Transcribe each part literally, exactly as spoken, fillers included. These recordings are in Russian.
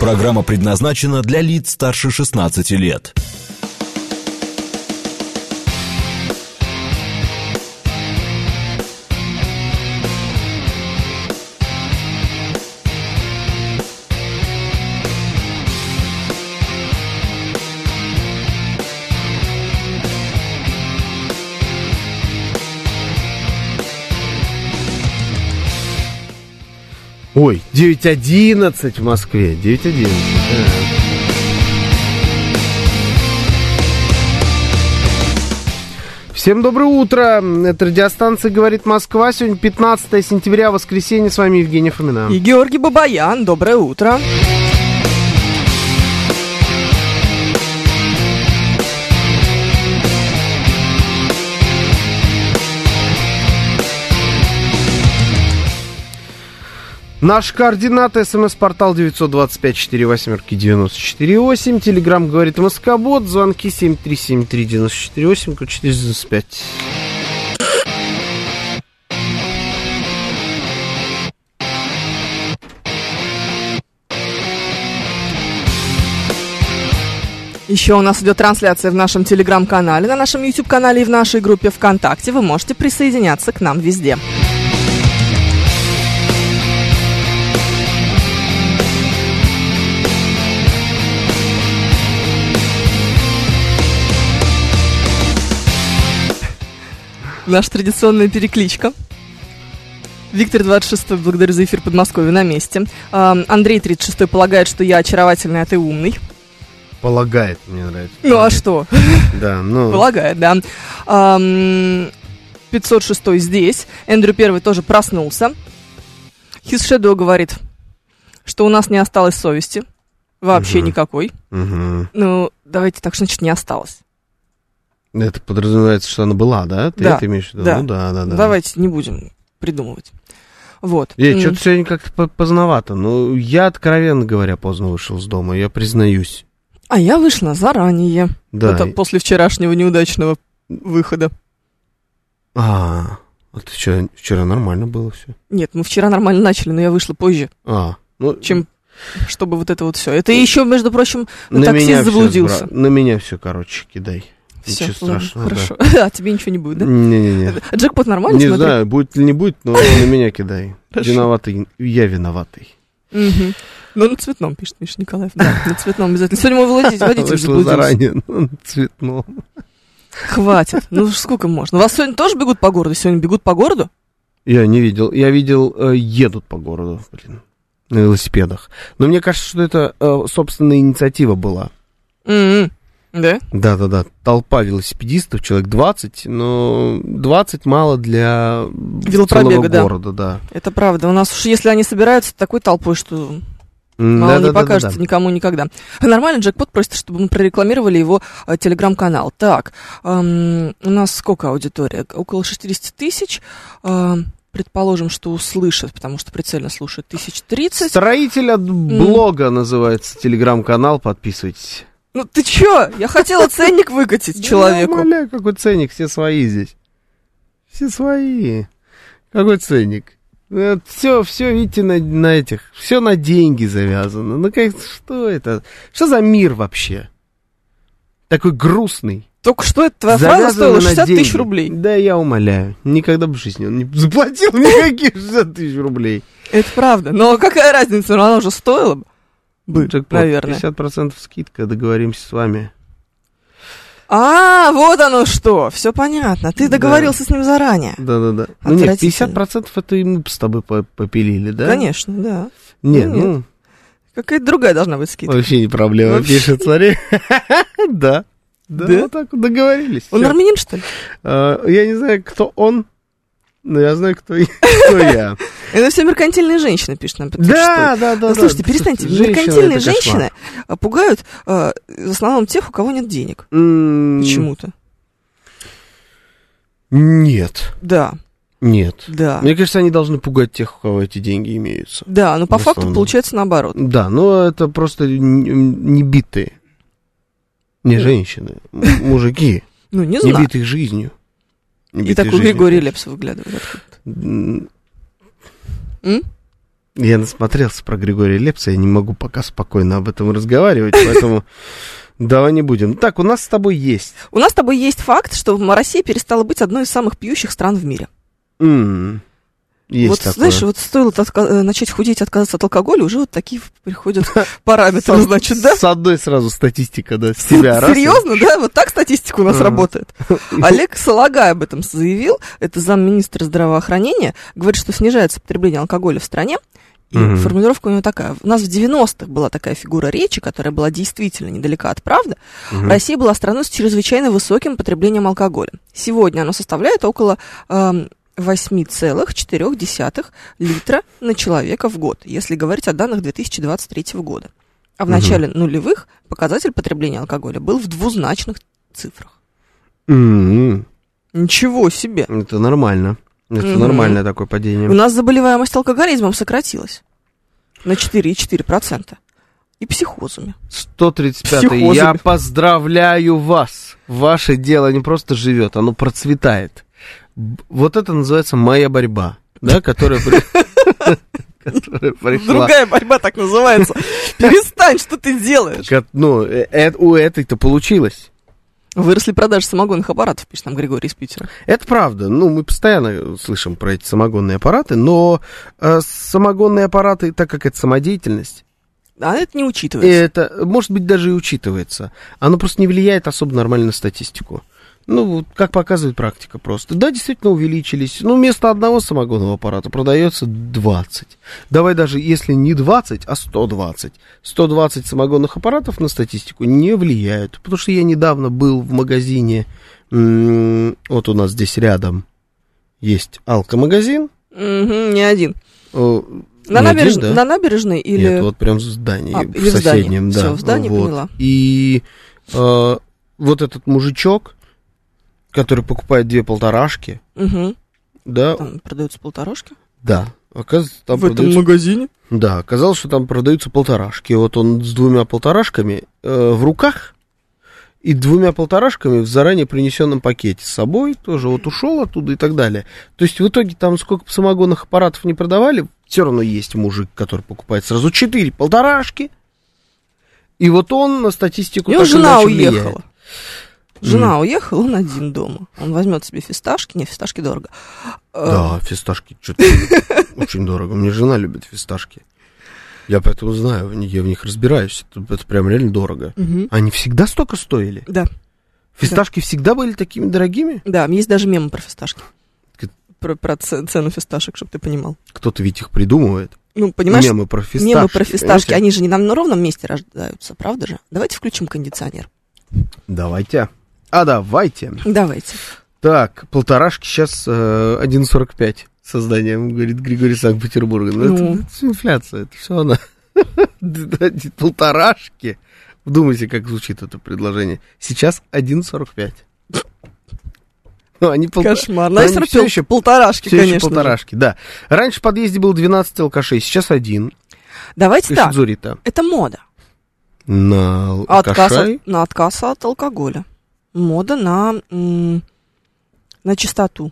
Программа предназначена для лиц старше шестнадцати лет. Ой, девять одиннадцать в Москве. девять одиннадцать. Да. Всем доброе утро. Это радиостанция «Говорит Москва». Сегодня пятнадцатое сентября, воскресенье. С вами Евгения Фомина. И Георгий Бабаян. Доброе утро. Наши координаты: смс-портал девять два пять четыре восемь девяносто четыре восемь. Телеграм «Говорит Москобот». Звонки семь три семь три девяносто четыре восемь, код четыреста девяносто пять. Еще у нас идет трансляция в нашем телеграм-канале, на нашем YouTube-канале и в нашей группе ВКонтакте. Вы можете присоединяться к нам везде. Наша традиционная перекличка. Виктор двадцать шестой, благодарю за эфир Подмосковье, на месте. Андрей тридцать шестой полагает, что я очаровательный, а ты умный. Полагает, мне нравится. Ну а что? Да, ну... Полагает, да. пятьсот шестой здесь. Эндрю первый тоже проснулся. His Shadow говорит, что у нас не осталось совести. Вообще угу. никакой. Угу. Ну, давайте так, что значит не осталось? Это подразумевается, что она была, да? Ты да, это имеешь в виду? Да. Ну, да, да, да. Давайте не будем придумывать. Вот. Эй, что-то сегодня как-то поздновато. Ну, я, откровенно говоря, поздно вышел с дома, я признаюсь. А я вышла заранее. Да. Это после вчерашнего неудачного выхода. А, а ты вчера, вчера нормально было все? Нет, мы вчера нормально начали, но я вышла позже. А, ну... Чем... Чтобы вот это вот все. Это еще, между прочим, на таксист заблудился. Все, на меня все, короче, кидай. Все, ничего ладно, страшного. хорошо. Да. А тебе ничего не будет, да? Не-не-не. Джекпот нормально? Не смотри? знаю, будет или не будет, но на меня кидай. Хорошо. Виноватый, я виноватый. Угу. Ну, на цветном, пишет Миша Николаев. Да, на цветном обязательно. Сегодня мой водитель, водитель заблудился. Заранее, ну, на цветном. Хватит. Ну, сколько можно? У вас сегодня тоже бегут по городу? Сегодня бегут по городу? Я не видел. Я видел, э, едут по городу, блин, на велосипедах. Но мне кажется, что это, э, собственная инициатива была. Mm-hmm. Да? Да-да-да. Толпа велосипедистов, человек двадцать, но двадцать мало для целого да. города, да. Это правда. У нас уж если они собираются такой толпой, что мало да, не да, покажется да, да. никому никогда. Нормально, Джекпот просит, чтобы мы прорекламировали его э, телеграм-канал. Так, эм, у нас сколько аудитория? Около шестьдесят тысяч. Э, предположим, что услышат, потому что прицельно слушают, тысяч тридцать. Строитель от блога mm. называется телеграм-канал, подписывайтесь. Ну ты чё? Я хотела ценник выкатить человеку. Умоляю, какой ценник, все свои здесь. Все свои. Какой ценник? Все, все, видите, на, на этих, все на деньги завязано. Ну как, что это? Что за мир вообще? Такой грустный. Только что эта твоя фраза стоила шестьдесят тысяч рублей. Да, я умоляю. Никогда бы в жизни он не заплатил никаких шестьдесят тысяч рублей. Это правда. Но какая разница? Она уже стоила бы. Бы, Джекпот, наверное. пятьдесят процентов скидка, договоримся с вами. А, вот оно что, все понятно. Ты договорился да. с ним заранее. Да-да-да. Ну нет, пятьдесят процентов это и мы с тобой попилили, да? Конечно, да. Нет, ну... Нет. ну... Какая-то другая должна быть скидка. Вообще не проблема, Вообще. пишет, смотри. Да. Да, вот так договорились. Он армянин, что ли? Я не знаю, кто он, но я знаю, кто я. Это все меркантильные женщины, пишет нам. Да, да, да. Слушайте, перестаньте. Меркантильные женщины пугают в основном тех, у кого нет денег. Почему-то. Нет. Да. Нет. Да. Мне кажется, они должны пугать тех, у кого эти деньги имеются. Да, но по факту получается наоборот. Да, но это просто не битые. Не женщины, мужики. Ну, не знаю. Не битых жизнью. И такой Григорий Лепс выглядывает. М? Я насмотрелся про Григория Лепса, я не могу пока спокойно об этом разговаривать, поэтому давай не будем. Так, у нас с тобой есть. У нас с тобой есть факт, что Россия перестала быть одной из самых пьющих стран в мире. Mm. Есть вот, такое. Знаешь, вот стоило отка- начать худеть, отказаться от алкоголя, уже вот такие приходят параметры, значит, да? С одной сразу статистика, да, с тебя. Серьезно, да? Вот так статистика у нас работает. Олег Салагай об этом заявил, это замминистра здравоохранения, говорит, что снижается потребление алкоголя в стране. И mm-hmm. формулировка у него такая. У нас в девяностых была такая фигура речи, которая была действительно недалека от правды. Mm-hmm. Россия была страной с чрезвычайно высоким потреблением алкоголя. Сегодня оно составляет около э, восемь целых четыре десятых литра на человека в год, если говорить о данных две тысячи двадцать третьего года. А в mm-hmm. начале нулевых показатель потребления алкоголя был в двузначных цифрах. Mm-hmm. Ничего себе! Это нормально. Это mm-hmm. нормальное такое падение. У нас заболеваемость алкоголизмом сократилась на четыре целых четыре десятых процента. И психозами. сто тридцать пятый. Я поздравляю вас. Ваше дело не просто живет, оно процветает. Вот это называется «Моя борьба», да, которая пришла. Другая борьба так называется. Перестань, что ты делаешь? Ну, у этой-то получилось. Выросли продажи самогонных аппаратов, пишет нам Григорий из Питера. Это правда. Ну, мы постоянно слышим про эти самогонные аппараты, но э, самогонные аппараты, так как это самодеятельность... А это не учитывается. Это, может быть, даже и учитывается. Оно просто не влияет особо нормально на статистику. Ну, вот как показывает практика просто. Да, действительно увеличились. Ну, вместо одного самогонного аппарата продается двадцать. Давай даже, если не двадцать, а сто двадцать. сто двадцать самогонных аппаратов на статистику не влияют. Потому что я недавно был в магазине, м- вот у нас здесь рядом есть алкомагазин. Угу, не один. О, на, не набереж... один, да? на набережной или... Нет, вот прям в здании, а, в соседнем. В да. Все, в здании, вот. Поняла. И э, вот этот мужичок, который покупает две полторашки, угу. да. Там продаются полторашки? Да. Оказывается, там в продаются... этом магазине? Да, оказалось, что там продаются полторашки. Вот он с двумя полторашками э, в руках и двумя полторашками в заранее принесенном пакете с собой тоже вот ушел оттуда и так далее. То есть в итоге там сколько самогонных аппаратов не продавали, все равно есть мужик, который покупает сразу четыре полторашки. И вот он на статистику... У него жена уехала. Влияет. Жена mm. уехала, он один дома. Он возьмет себе фисташки. Не, фисташки дорого. Да, фисташки что-то очень дорого. Мне жена любит фисташки. Я поэтому знаю, я в них разбираюсь. Это, это прям реально дорого. Угу. Они всегда столько стоили? Да. Фисташки да. всегда были такими дорогими? Да, есть даже мемы про фисташки. Про, про цену фисташек, чтобы ты понимал. Кто-то ведь их придумывает. Ну, понимаешь, мемы про фисташки. Мемы про фисташки, понимаете? Они же не на ровном месте рождаются, правда же? Давайте включим кондиционер. Давайте. А давайте. Давайте. Так, полторашки сейчас э, один сорок пять созданием, говорит Григорий Санкт-Петербурга. Ну, ну. Это, это все инфляция, это все она. Полторашки. Вдумайте, как звучит это предложение. Сейчас один сорок пять. Ну, они пол... Кошмар. Ну, они все еще полторашки, все конечно. Еще полторашки, да. Раньше в подъезде было двенадцать алкашей, сейчас один. Давайте так. Зурита. Это мода. На отказ от, на отказ от алкоголя. Мода на, м- на чистоту.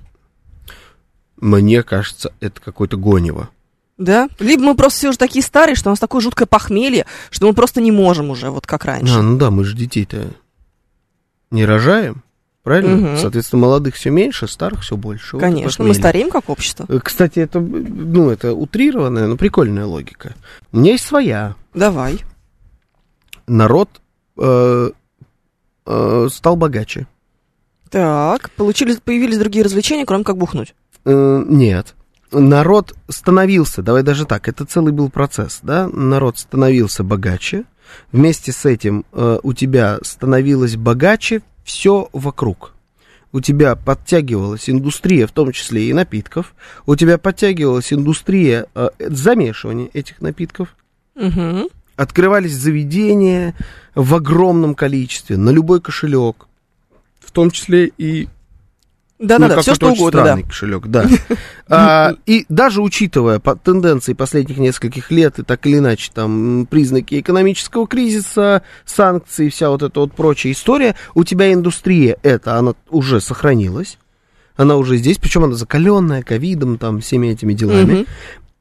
Мне кажется, это какое-то гонево. Да? Либо мы просто все уже такие старые, что у нас такое жуткое похмелье, что мы просто не можем уже, вот как раньше. А, ну да, мы же детей-то не рожаем, правильно? Угу. Соответственно, молодых все меньше, старых все больше. Конечно, вот мы стареем как общество. Кстати, это, ну, это утрированная, но прикольная логика. У меня есть своя. Давай. Народ э, э, стал богаче. Так, получились, появились другие развлечения, кроме как бухнуть? Э, нет. Народ становился, давай даже так, это целый был процесс, да? Народ становился богаче. Вместе с этим э, у тебя становилось богаче все вокруг. У тебя подтягивалась индустрия, в том числе и напитков. У тебя подтягивалась индустрия э, замешивания этих напитков. Угу. Открывались заведения в огромном количестве, на любой кошелек, в том числе и... Да-да-да, ну, все что угодно, странный да. кошелек, да. а, и даже учитывая по тенденции последних нескольких лет и так или иначе там признаки экономического кризиса, санкции, вся вот эта вот прочая история, у тебя индустрия эта, она уже сохранилась, она уже здесь, причем она закаленная ковидом, там, всеми этими делами.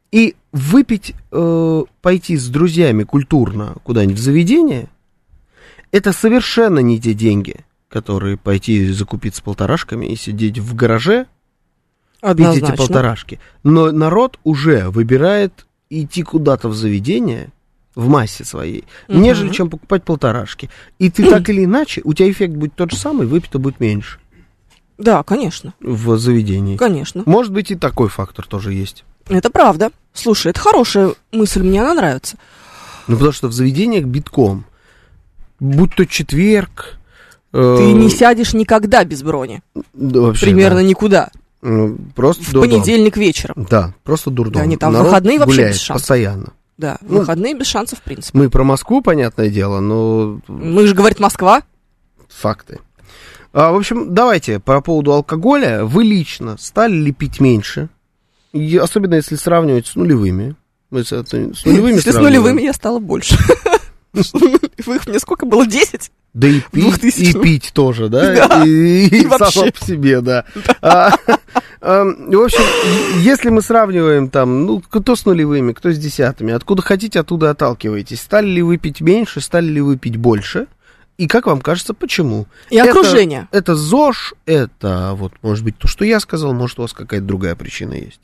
И выпить, э, пойти с друзьями культурно куда-нибудь в заведение, это совершенно не те деньги, которые пойти закупиться полторашками и сидеть в гараже, пить эти полторашки. Но народ уже выбирает идти куда-то в заведение в массе своей, угу. нежели чем покупать полторашки. И ты так или иначе, у тебя эффект будет тот же самый, выпито будет меньше. Да, конечно. В заведении. Конечно. Может быть, и такой фактор тоже есть. Это правда. Слушай, это хорошая мысль, мне она нравится. Ну, потому что в заведениях битком. Будь то четверг... Э... Ты не сядешь никогда без брони. Да, вообще, примерно да. никуда. Ну, просто в дурдом. Понедельник вечером. Да, просто дурдом. Да, не там народ выходные вообще гуляет без шансов. Постоянно. Да, ну, выходные без шансов, в принципе. Мы про Москву, понятное дело, но... Мы же, говорит, Москва. Факты. А, в общем, давайте по поводу алкоголя. Вы лично стали ли пить меньше? И особенно если сравнивать с нулевыми. Мы с, это, с нулевыми Если с нулевыми я стала больше. Нулевых мне сколько было? десять? Да и пить, и пить тоже, да? Да. И, и, И само вообще. по себе, да. А, а, в общем, если мы сравниваем там, ну, кто с нулевыми, кто с десятыми, откуда хотите, оттуда отталкиваетесь. Стали ли вы пить меньше, стали ли вы пить больше? И как вам кажется, почему? И это, окружение. Это ЗОЖ, это вот, может быть, то, что я сказал, может, у вас какая-то другая причина есть.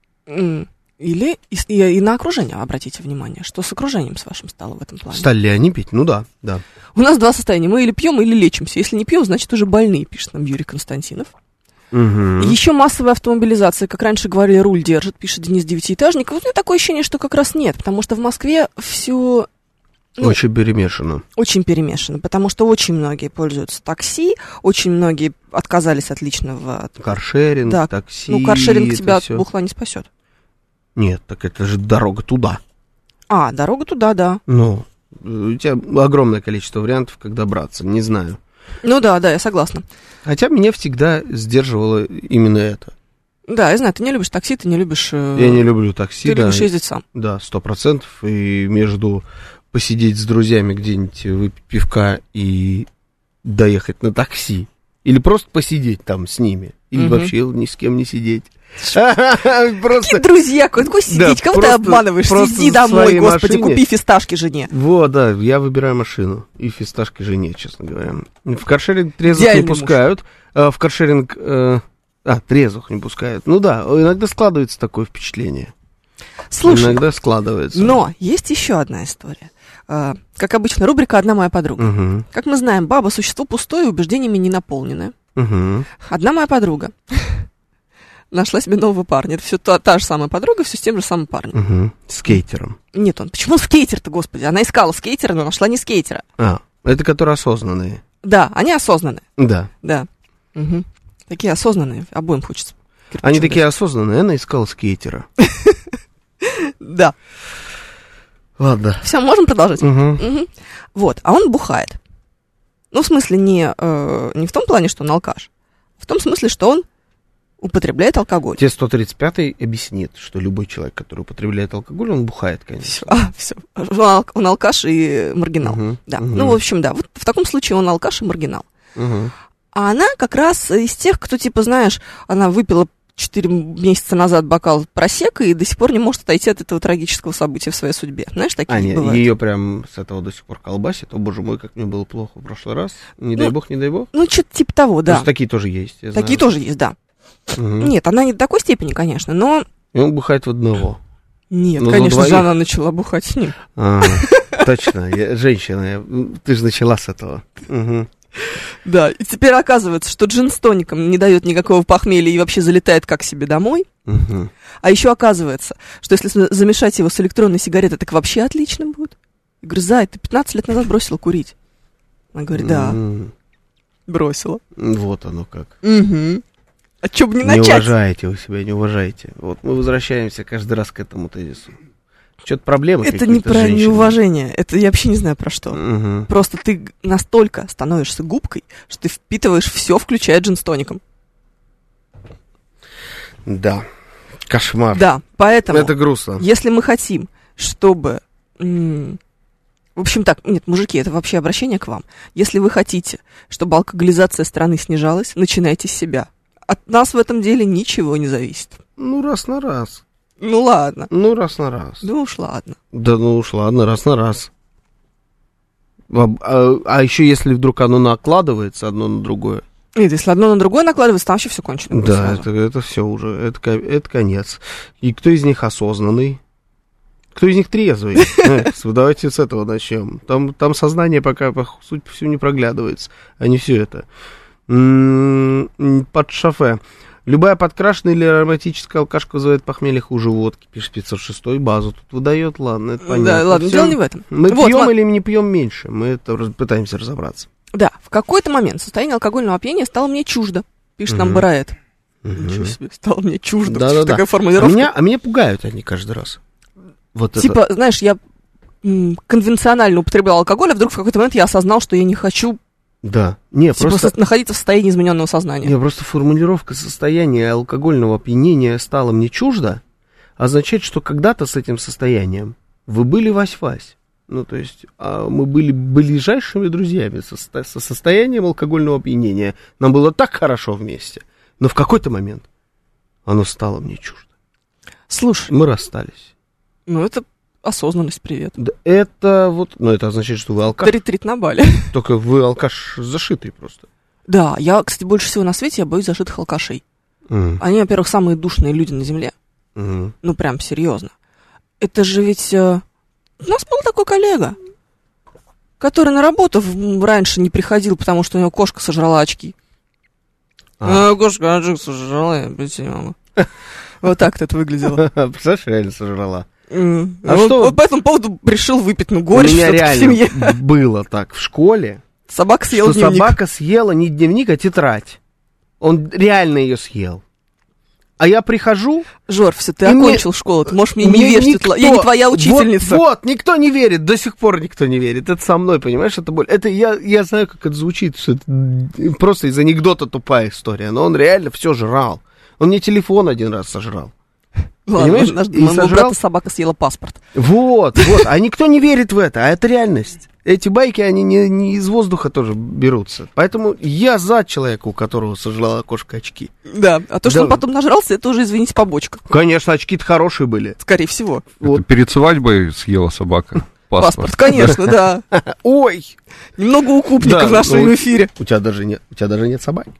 Или и, и, и на окружение обратите внимание, что с окружением с вашим стало в этом плане. Стали ли они пить? Ну да, да. У нас два состояния, мы или пьем, или лечимся. Если не пьем, значит уже больные, пишет нам Юрий Константинов. Угу. Еще массовая автомобилизация, как раньше говорили, руль держит, пишет Денис Девятиэтажник. Вот у меня такое ощущение, что как раз нет, потому что в Москве все... Ну, очень перемешано. Очень перемешано, потому что очень многие пользуются такси, очень многие отказались от личного... Каршеринг, да, такси... Ну, каршеринг тебя от всё. бухла не спасет. Нет, так это же дорога туда. А, дорога туда, да. Ну, у тебя огромное количество вариантов, как добраться, не знаю. Ну да, да, я согласна. Хотя меня всегда сдерживало именно это. Да, я знаю, ты не любишь такси, ты не любишь... Э... Я не люблю такси, ты да. Ты любишь ездить сам. Да, сто процентов. И между посидеть с друзьями где-нибудь, выпить пивка и доехать на такси. Или просто посидеть там с ними. Или угу. вообще ни с кем не сидеть. Какие друзья, какой сидеть, кого ты обманываешь? Сиди домой, господи, купи фисташки жене. Вот, да, я выбираю машину и фисташки жене, честно говоря. В каршеринг трезвых не пускают. В каршеринг... А, трезвых не пускают. Ну да, иногда складывается такое впечатление. Слушай, иногда складывается. Но есть еще одна история. Как обычно, рубрика «Одна моя подруга». Как мы знаем, баба – существо пустое, убеждениями не наполненное. Одна моя подруга нашла себе нового парня. Это все та, та же самая подруга, все с тем же самым парнем. Угу. Скейтером. Нет, он. Почему скейтер-то, господи? Она искала скейтера, но нашла не скейтера. А, это которые осознанные. Да, они осознанные. Да. Да. Угу. Такие осознанные, обоим хочется. Они такие осознанные, она искала скейтера. Да. Ладно. Все, можем продолжать? Угу. Вот, а он бухает. Ну, в смысле, не, э, не в том плане, что он алкаш. В том смысле, что он употребляет алкоголь. Те сто тридцать пятый объяснит, что любой человек, который употребляет алкоголь, он бухает, конечно. А, все. Он, он алкаш и маргинал. Угу, да. угу. Ну, в общем, да. Вот в таком случае он алкаш и маргинал. Угу. А она как раз из тех, кто, типа, знаешь, она выпила четыре месяца назад бокал просека и до сих пор не может отойти от этого трагического события в своей судьбе. Знаешь, такие а, нет, бывают. Ее прям с этого до сих пор колбасит. О, боже мой, как мне было плохо в прошлый раз. Не ну, дай бог, не дай бог. Ну, что-то типа того, да. Потому что такие тоже есть. Я такие знаю. тоже есть, да. Угу. Нет, она не до такой степени, конечно, но... И он бухает в одного. Нет, ну, конечно же, она начала бухать с ним. А, точно, женщина, ты же начала с этого. Да, и теперь оказывается, что джин с тоником не дает никакого похмелья и вообще залетает как себе домой. Угу. А еще оказывается, что если замешать его с электронной сигаретой, так вообще отлично будет. Я говорю, Зай, ты пятнадцать лет назад бросила курить. Она говорит, да, mm. бросила. Вот оно как. Угу. А что бы не начать? Не уважаете вы себя, не уважаете. Вот мы возвращаемся каждый раз к этому тезису. Что-то проблемы это не про женщины. Неуважение, это я вообще не знаю про что. Угу. Просто ты настолько становишься губкой, что ты впитываешь все, включая джин с тоником. Да, кошмар. Да, поэтому... Это грустно. Если мы хотим, чтобы... М- в общем так, нет, мужики, это вообще обращение к вам. Если вы хотите, чтобы алкоголизация страны снижалась, начинайте с себя. От нас в этом деле ничего не зависит. Ну, раз на раз. Ну ладно. Ну, раз на раз. Да уж ладно. Да ну уж ладно, раз на раз. А, а, а еще если вдруг оно накладывается одно на другое. Нет, если одно на другое накладывается, там вообще все кончено. Да, это, это все уже, это, ко- это конец. И кто из них осознанный? Кто из них трезвый? Давайте с этого начнем. Там, там сознание пока, по сути по всему, не проглядывается, а не все это. Под шофе. Любая подкрашенная или ароматическая алкашка вызывает похмелье хуже водки, пишет пятьсот шестой, базу тут выдает, ладно, это понятно. Да, ладно, Всё. дело не в этом. Мы Вот, пьем ма- или не пьем меньше, мы это раз- пытаемся разобраться. Да, в какой-то момент состояние алкогольного опьянения стало мне чуждо, пишет нам Мгм. Бараэт. Мгм. Ничего себе, стало мне чуждо. Да-да-да. Такая А формулировка. меня, а меня пугают они каждый раз. Вот Типа, это. знаешь, я м, конвенционально употреблял алкоголь, а вдруг в какой-то момент я осознал, что я не хочу Да. Не, типа, просто, со- находиться в состоянии измененного сознания. не, просто формулировка состояния алкогольного опьянения стала мне чуждо, означает, что когда-то с этим состоянием вы были вась-вась. Ну, то есть, а мы были ближайшими друзьями со, сто- со состоянием алкогольного опьянения. Нам было так хорошо вместе. Но в какой-то момент оно стало мне чуждо. Слушай, Мы расстались. ну это осознанность, привет. Да это вот, ну, это означает, что вы алкаш. Трит-трит на бале. Только вы алкаш зашитый просто. Да, я, кстати, больше всего на свете я боюсь зашитых алкашей. Мгм. Они, во-первых, самые душные люди на земле. Мгм. Ну, прям серьезно. Это же ведь... э, У нас был такой коллега, который на работу в- раньше не приходил, потому что у него кошка сожрала очки. А. А, кошка очки сожрала, я блядь, не могу. Вот так это выглядело. Представляешь, реально сожрала. М. А Вот- что- Вот по этому поводу решил выпить, ну, У горечь меня всё-таки в реально семье. было так в школе, Собака съела что дневник. собака съела не дневник, а тетрадь. Он реально ее съел. А я прихожу... Жор, все, ты И мне- окончил школу, ты можешь мне не мне верить, никто- я не твоя учительница. Вот, вот, никто не верит, до сих пор никто не верит. Это со мной, понимаешь, это боль. Это я, я знаю, как это звучит, что это просто из анекдота тупая история, но он реально все жрал. Он мне телефон один раз сожрал. Ладно, понимаешь, наш- и моего сожрал- брата собака съела паспорт. Вот, вот, а никто не верит в это, а это реальность. Эти байки, они не, не из воздуха тоже берутся. Поэтому я за человека, у которого сожрала кошка очки. Да, а то, что Да. он потом нажрался, это уже, извините, побочка. Конечно, очки-то хорошие были. Скорее всего. Вот. Это перед свадьбой съела собака. Паспорт, Паспорт. конечно, да. Ой! Немного укупника Да, в нашем ну, эфире. У тебя даже нет, у тебя даже нет собаки.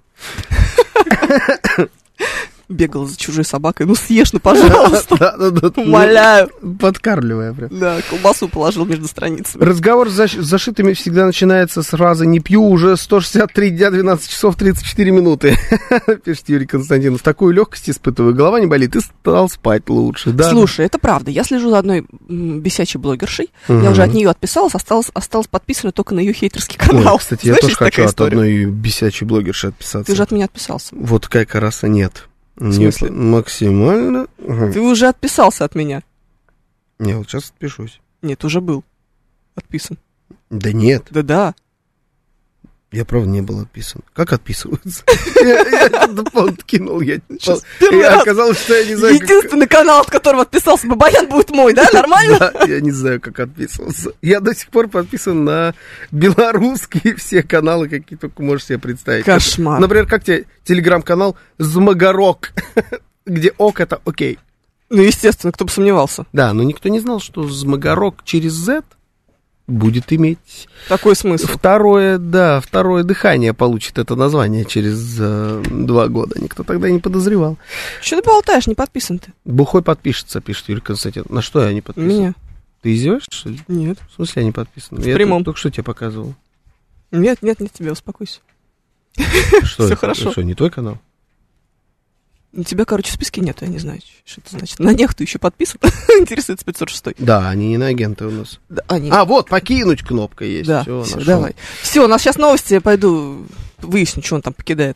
Бегал за чужой собакой. Ну, съешь, ну, пожалуйста. Да, да, да. Умоляю. Ну, подкармливая прям. Да, колбасу положил между страницами. Разговор с защ- с зашитыми всегда начинается с фразы «Не пью уже сто шестьдесят три дня, двенадцать часов тридцать четыре минуты». Пишет Юрий Константинов. Такую легкость испытываю, голова не болит, и стал спать лучше. Да, Слушай, это правда. Я слежу за одной м, бесячей блогершей. Мгм. Я уже от нее отписалась, осталась, осталась подписана только на ее хейтерский да. канал. Ой, кстати, я Знаешь, тоже есть хочу такая от история? одной бесячей блогерши отписаться. Ты же от меня отписался. Вот как раз и нет. В смысле? Нет, максимально. Ага. Ты уже отписался от меня. Не, вот сейчас отпишусь. Нет, уже был отписан. Да нет, Да-да. я правда не был отписан. Как отписываются? Я я дополнительно кинул, я Сейчас первый и раз. оказалось, что я не знаю, как... Единственный канал, от которого отписался Бабаян, будет мой, да? Нормально? Да, я не знаю, как отписываться. Я до сих пор подписан на белорусские все каналы, какие только можешь себе представить. Кошмар. Например, как тебе телеграм-канал Змогорок, где ок это окей. Ну, естественно, кто бы сомневался. Да, но никто не знал, что Змогорок через Z будет иметь Такой смысл. второе, да, второе дыхание получит это название через э, два года. Никто тогда не подозревал. Что ты болтаешь, не подписан ты? Бухой подпишется, пишет Юрий Константинов. На что я не подписан? Меня? Ты издеваешься, что ли? Нет. В смысле я не подписан? В я прямом. только что тебе показывал. Нет, нет, нет, тебя успокойся. Что Всё это? хорошо. Что, не твой канал? У тебя, короче, в списке нет, я не знаю, что это значит. На них ты еще подписан? Интересуется пятьсот шестой. Да, они не на агенты у нас. Да, они. А, вот, покинуть кнопка есть. Да, Всё, всё, нашел. давай. Все, у нас сейчас новости, я пойду выясню, что он там покидает.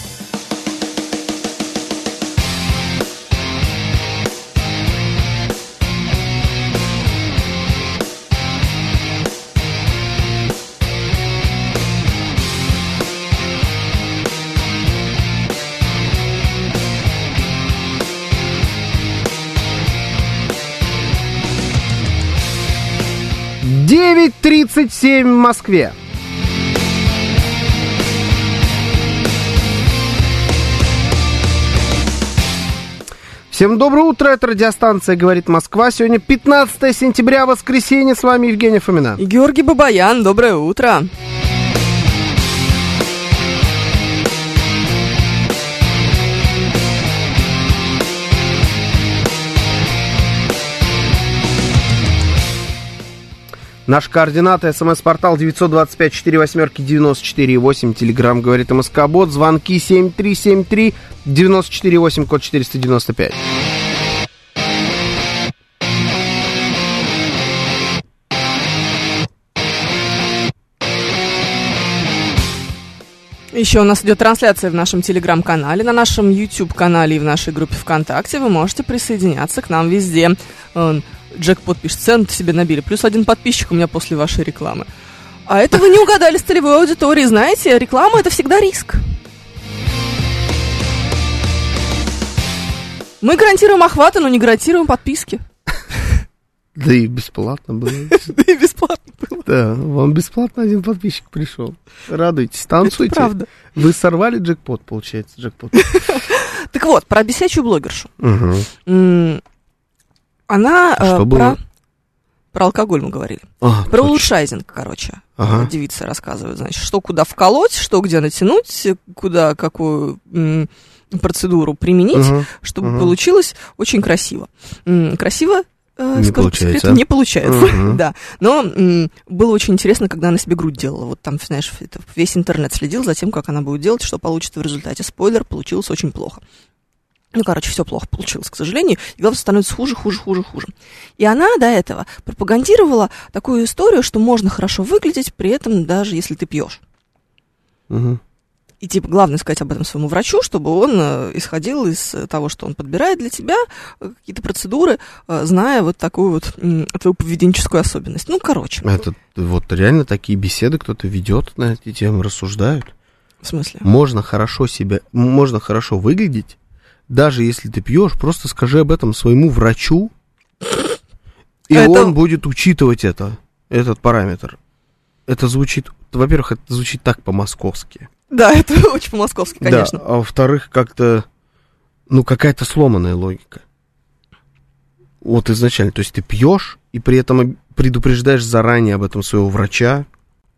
девять тридцать семь в Москве. Всем доброе утро, это радиостанция «Говорит Москва». Сегодня пятнадцатое сентября, воскресенье. С вами Евгения Фомина. И Георгий Бабаян, доброе утро. Наши координаты: смс-портал девять два пять четыре восемь девяносто четыре восемь, телеграмм «Говорит МСК-бот», звонки семь три семь три девяносто четыре восемь, код четыреста девяносто пять. Еще у нас идет трансляция в нашем телеграм-канале, на нашем YouTube-канале и в нашей группе ВКонтакте. Вы можете присоединяться к нам везде. Джекпот пишет, цену себе набили. Плюс один подписчик у меня после вашей рекламы. А это вы не угадали с целевой аудиторией. Знаете, реклама — это всегда риск. Мы гарантируем охваты, но не гарантируем подписки. Да и бесплатно было. Да и бесплатно было. Да, вам бесплатно один подписчик пришел. Радуйтесь, танцуйте. Это правда. Вы сорвали джекпот, получается, джекпот. Так вот, про бесячую блогершу. Угу. Она Что э, было? про, про алкоголь мы говорили. А, про точно. улучшайзинг, короче. Ага. Девица рассказывает, значит, что куда вколоть, что где натянуть, куда какую м, процедуру применить, Угу. чтобы Угу. получилось очень красиво. М, красиво, э, Не скажу по получается. секрету, не получается. Угу. Да. Но м, было очень интересно, когда она себе грудь делала. Вот там, знаешь, это, весь интернет следил за тем, как она будет делать, что получится в результате. Спойлер, получилось очень плохо. Ну, короче, все плохо получилось, к сожалению. И главное, становится хуже, хуже, хуже, хуже. И она до этого пропагандировала такую историю, что можно хорошо выглядеть, при этом даже если ты пьешь. Угу. И, типа, главное сказать об этом своему врачу, чтобы он э, исходил из того, что он подбирает для тебя э, какие-то процедуры, э, зная вот такую вот м, твою поведенческую особенность. Ну, короче. Это вот реально такие беседы кто-то ведет на эти темы, рассуждают. В смысле? Можно хорошо себя, можно хорошо выглядеть, даже если ты пьешь, просто скажи об этом своему врачу, и Это- он будет учитывать это, этот параметр. Это звучит, во-первых, это звучит так по-московски. Да, это очень по-московски, конечно. Да, а во-вторых, как-то, ну, какая-то сломанная логика. Вот изначально, то есть ты пьешь, и при этом предупреждаешь заранее об этом своего врача.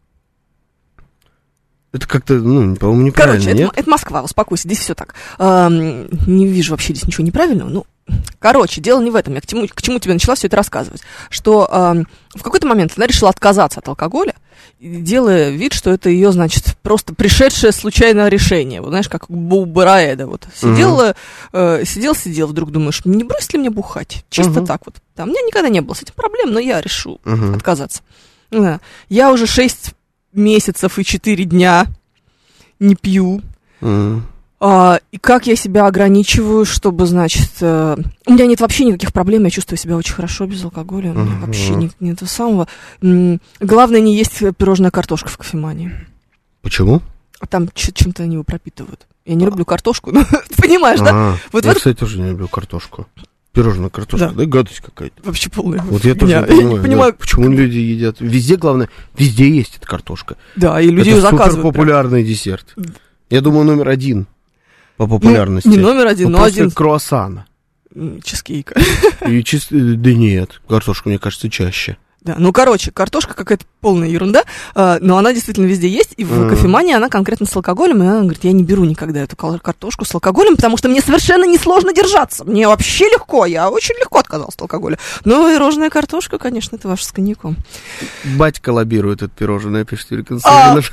Это как-то, ну, по-моему, неправильно, Короче, нет? это, это Москва, успокойся, здесь все так. Эм, не вижу вообще здесь ничего неправильного. Ну, короче, дело не в этом. Я к чему, к чему тебе начала все это рассказывать. Что эм, в какой-то момент она решила отказаться от алкоголя, делая вид, что это ее, значит, просто пришедшее случайное решение. Вот знаешь, как Бубараэда. Вот сидела, э, сидел, сидел, вдруг думаешь, не бросить ли мне бухать? Чисто Мгм. так вот. Да, у меня никогда не было с этим проблем, но я решу Мгм. отказаться. Да. Я уже шесть месяцев и четыре дня не пью. М. А, и как я себя ограничиваю, чтобы, значит... э, у меня нет вообще никаких проблем, я чувствую себя очень хорошо без алкоголя. У меня Мгм. вообще нет, нет этого самого. М, главное не есть пирожная картошка в кофемании. Почему? А там ч- чем-то они его пропитывают. Я не люблю картошку, но ты понимаешь, да? А, Вот я, в это- кстати, тоже не люблю картошку. Пирожная картошка, Да. да, гадость какая-то. Вообще полная. Вот я тоже фигня. не понимаю, Я не да, понимаю. почему люди едят. Везде, главное, везде есть эта картошка. Да, и люди ее Это супер заказывают. прям. популярный десерт. Я думаю, номер один по популярности. Ну, не номер один, Ну, но после один. круассана. М, Чизкейка. И чис- Да нет, картошка, мне кажется, чаще. Да, ну, короче, картошка какая-то полная ерунда, а, но она действительно везде есть, и в Мгм. кофемании она конкретно с алкоголем, и она говорит, я не беру никогда эту кал- картошку с алкоголем, потому что мне совершенно несложно держаться, мне вообще легко, я очень легко отказался от алкоголя. Ну, и рожная картошка, конечно, это ваша с коньяком. Батька лоббирует это пирожное, пишет Юрий А! Константинов.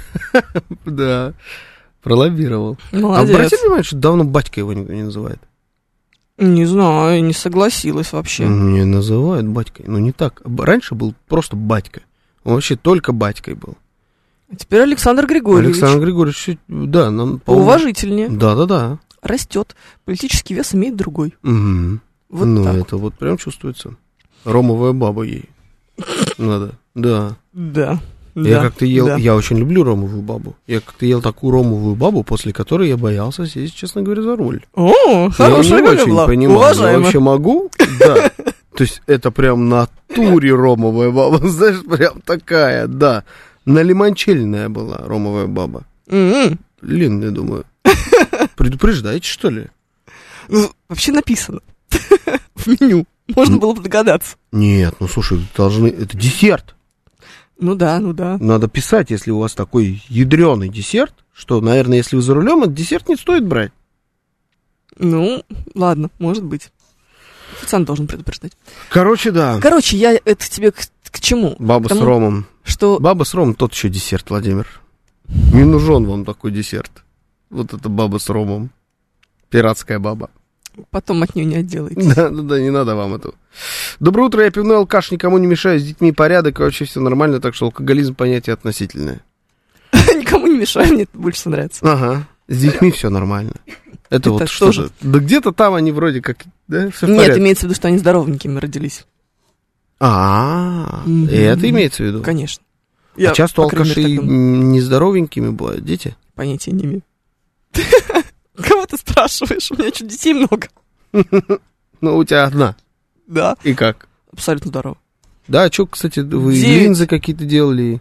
Да, пролоббировал. А Молодец. обратите внимание, что давно батька его никто не называет? Не знаю, не согласилась вообще. Не называют батькой. Ну, не так. Раньше был просто батька. Он вообще только батькой был. А теперь Александр Григорьевич. Александр Григорьевич, да, нам... по-моему, Уважительнее, Да-да-да. растет, политический вес имеет другой. Мгм. Вот Ну, так. это вот прям чувствуется. Ромовая баба ей. Надо, да. Да. Я да, как-то ел, да. я очень люблю ромовую бабу. Я как-то ел такую ромовую бабу, после которой я боялся сесть, честно говоря, за руль. О, Я хорошая не какая очень была. понимаю, я Уважаемо. вообще могу? Да. То есть это прям на туре ромовая баба, знаешь, прям такая, да. На лимончельная была ромовая баба. М-м. Блин, я думаю, предупреждаете, что ли? Ну, вообще написано. в меню. Можно было бы догадаться. Нет, ну слушай, должны... это десерт. Ну да, ну да. Надо писать, если у вас такой ядреный десерт, что, наверное, если вы за рулем, этот десерт не стоит брать. Ну, ладно, может быть. Официант должен предупреждать. Короче, да. Короче, я это тебе к, к чему? Баба Тому, с ромом. Что... Баба с ромом тот еще десерт, Владимир. Не нужен вам такой десерт. Вот это баба с ромом. Пиратская баба. Потом от нее не отделаетесь. Да, да, да, не надо вам этого. Доброе утро, я пивной алкаш, никому не мешаю, с детьми порядок, и вообще все нормально, так что алкоголизм понятие относительное. Никому не мешаю, мне это больше нравится. Ага, с детьми все нормально. Это вот что же. Да где-то там они вроде как, да, все в порядке. Нет, имеется в виду, что они здоровенькими родились. А, и это имеется в виду? Конечно. А часто алкаши нездоровенькими бывают дети? Понятия не имею. Кого ты спрашиваешь? У меня что, детей много? Ну, у тебя одна. Да. И как? Абсолютно здорово. Да, а что, кстати, вы Девять. линзы какие-то делали?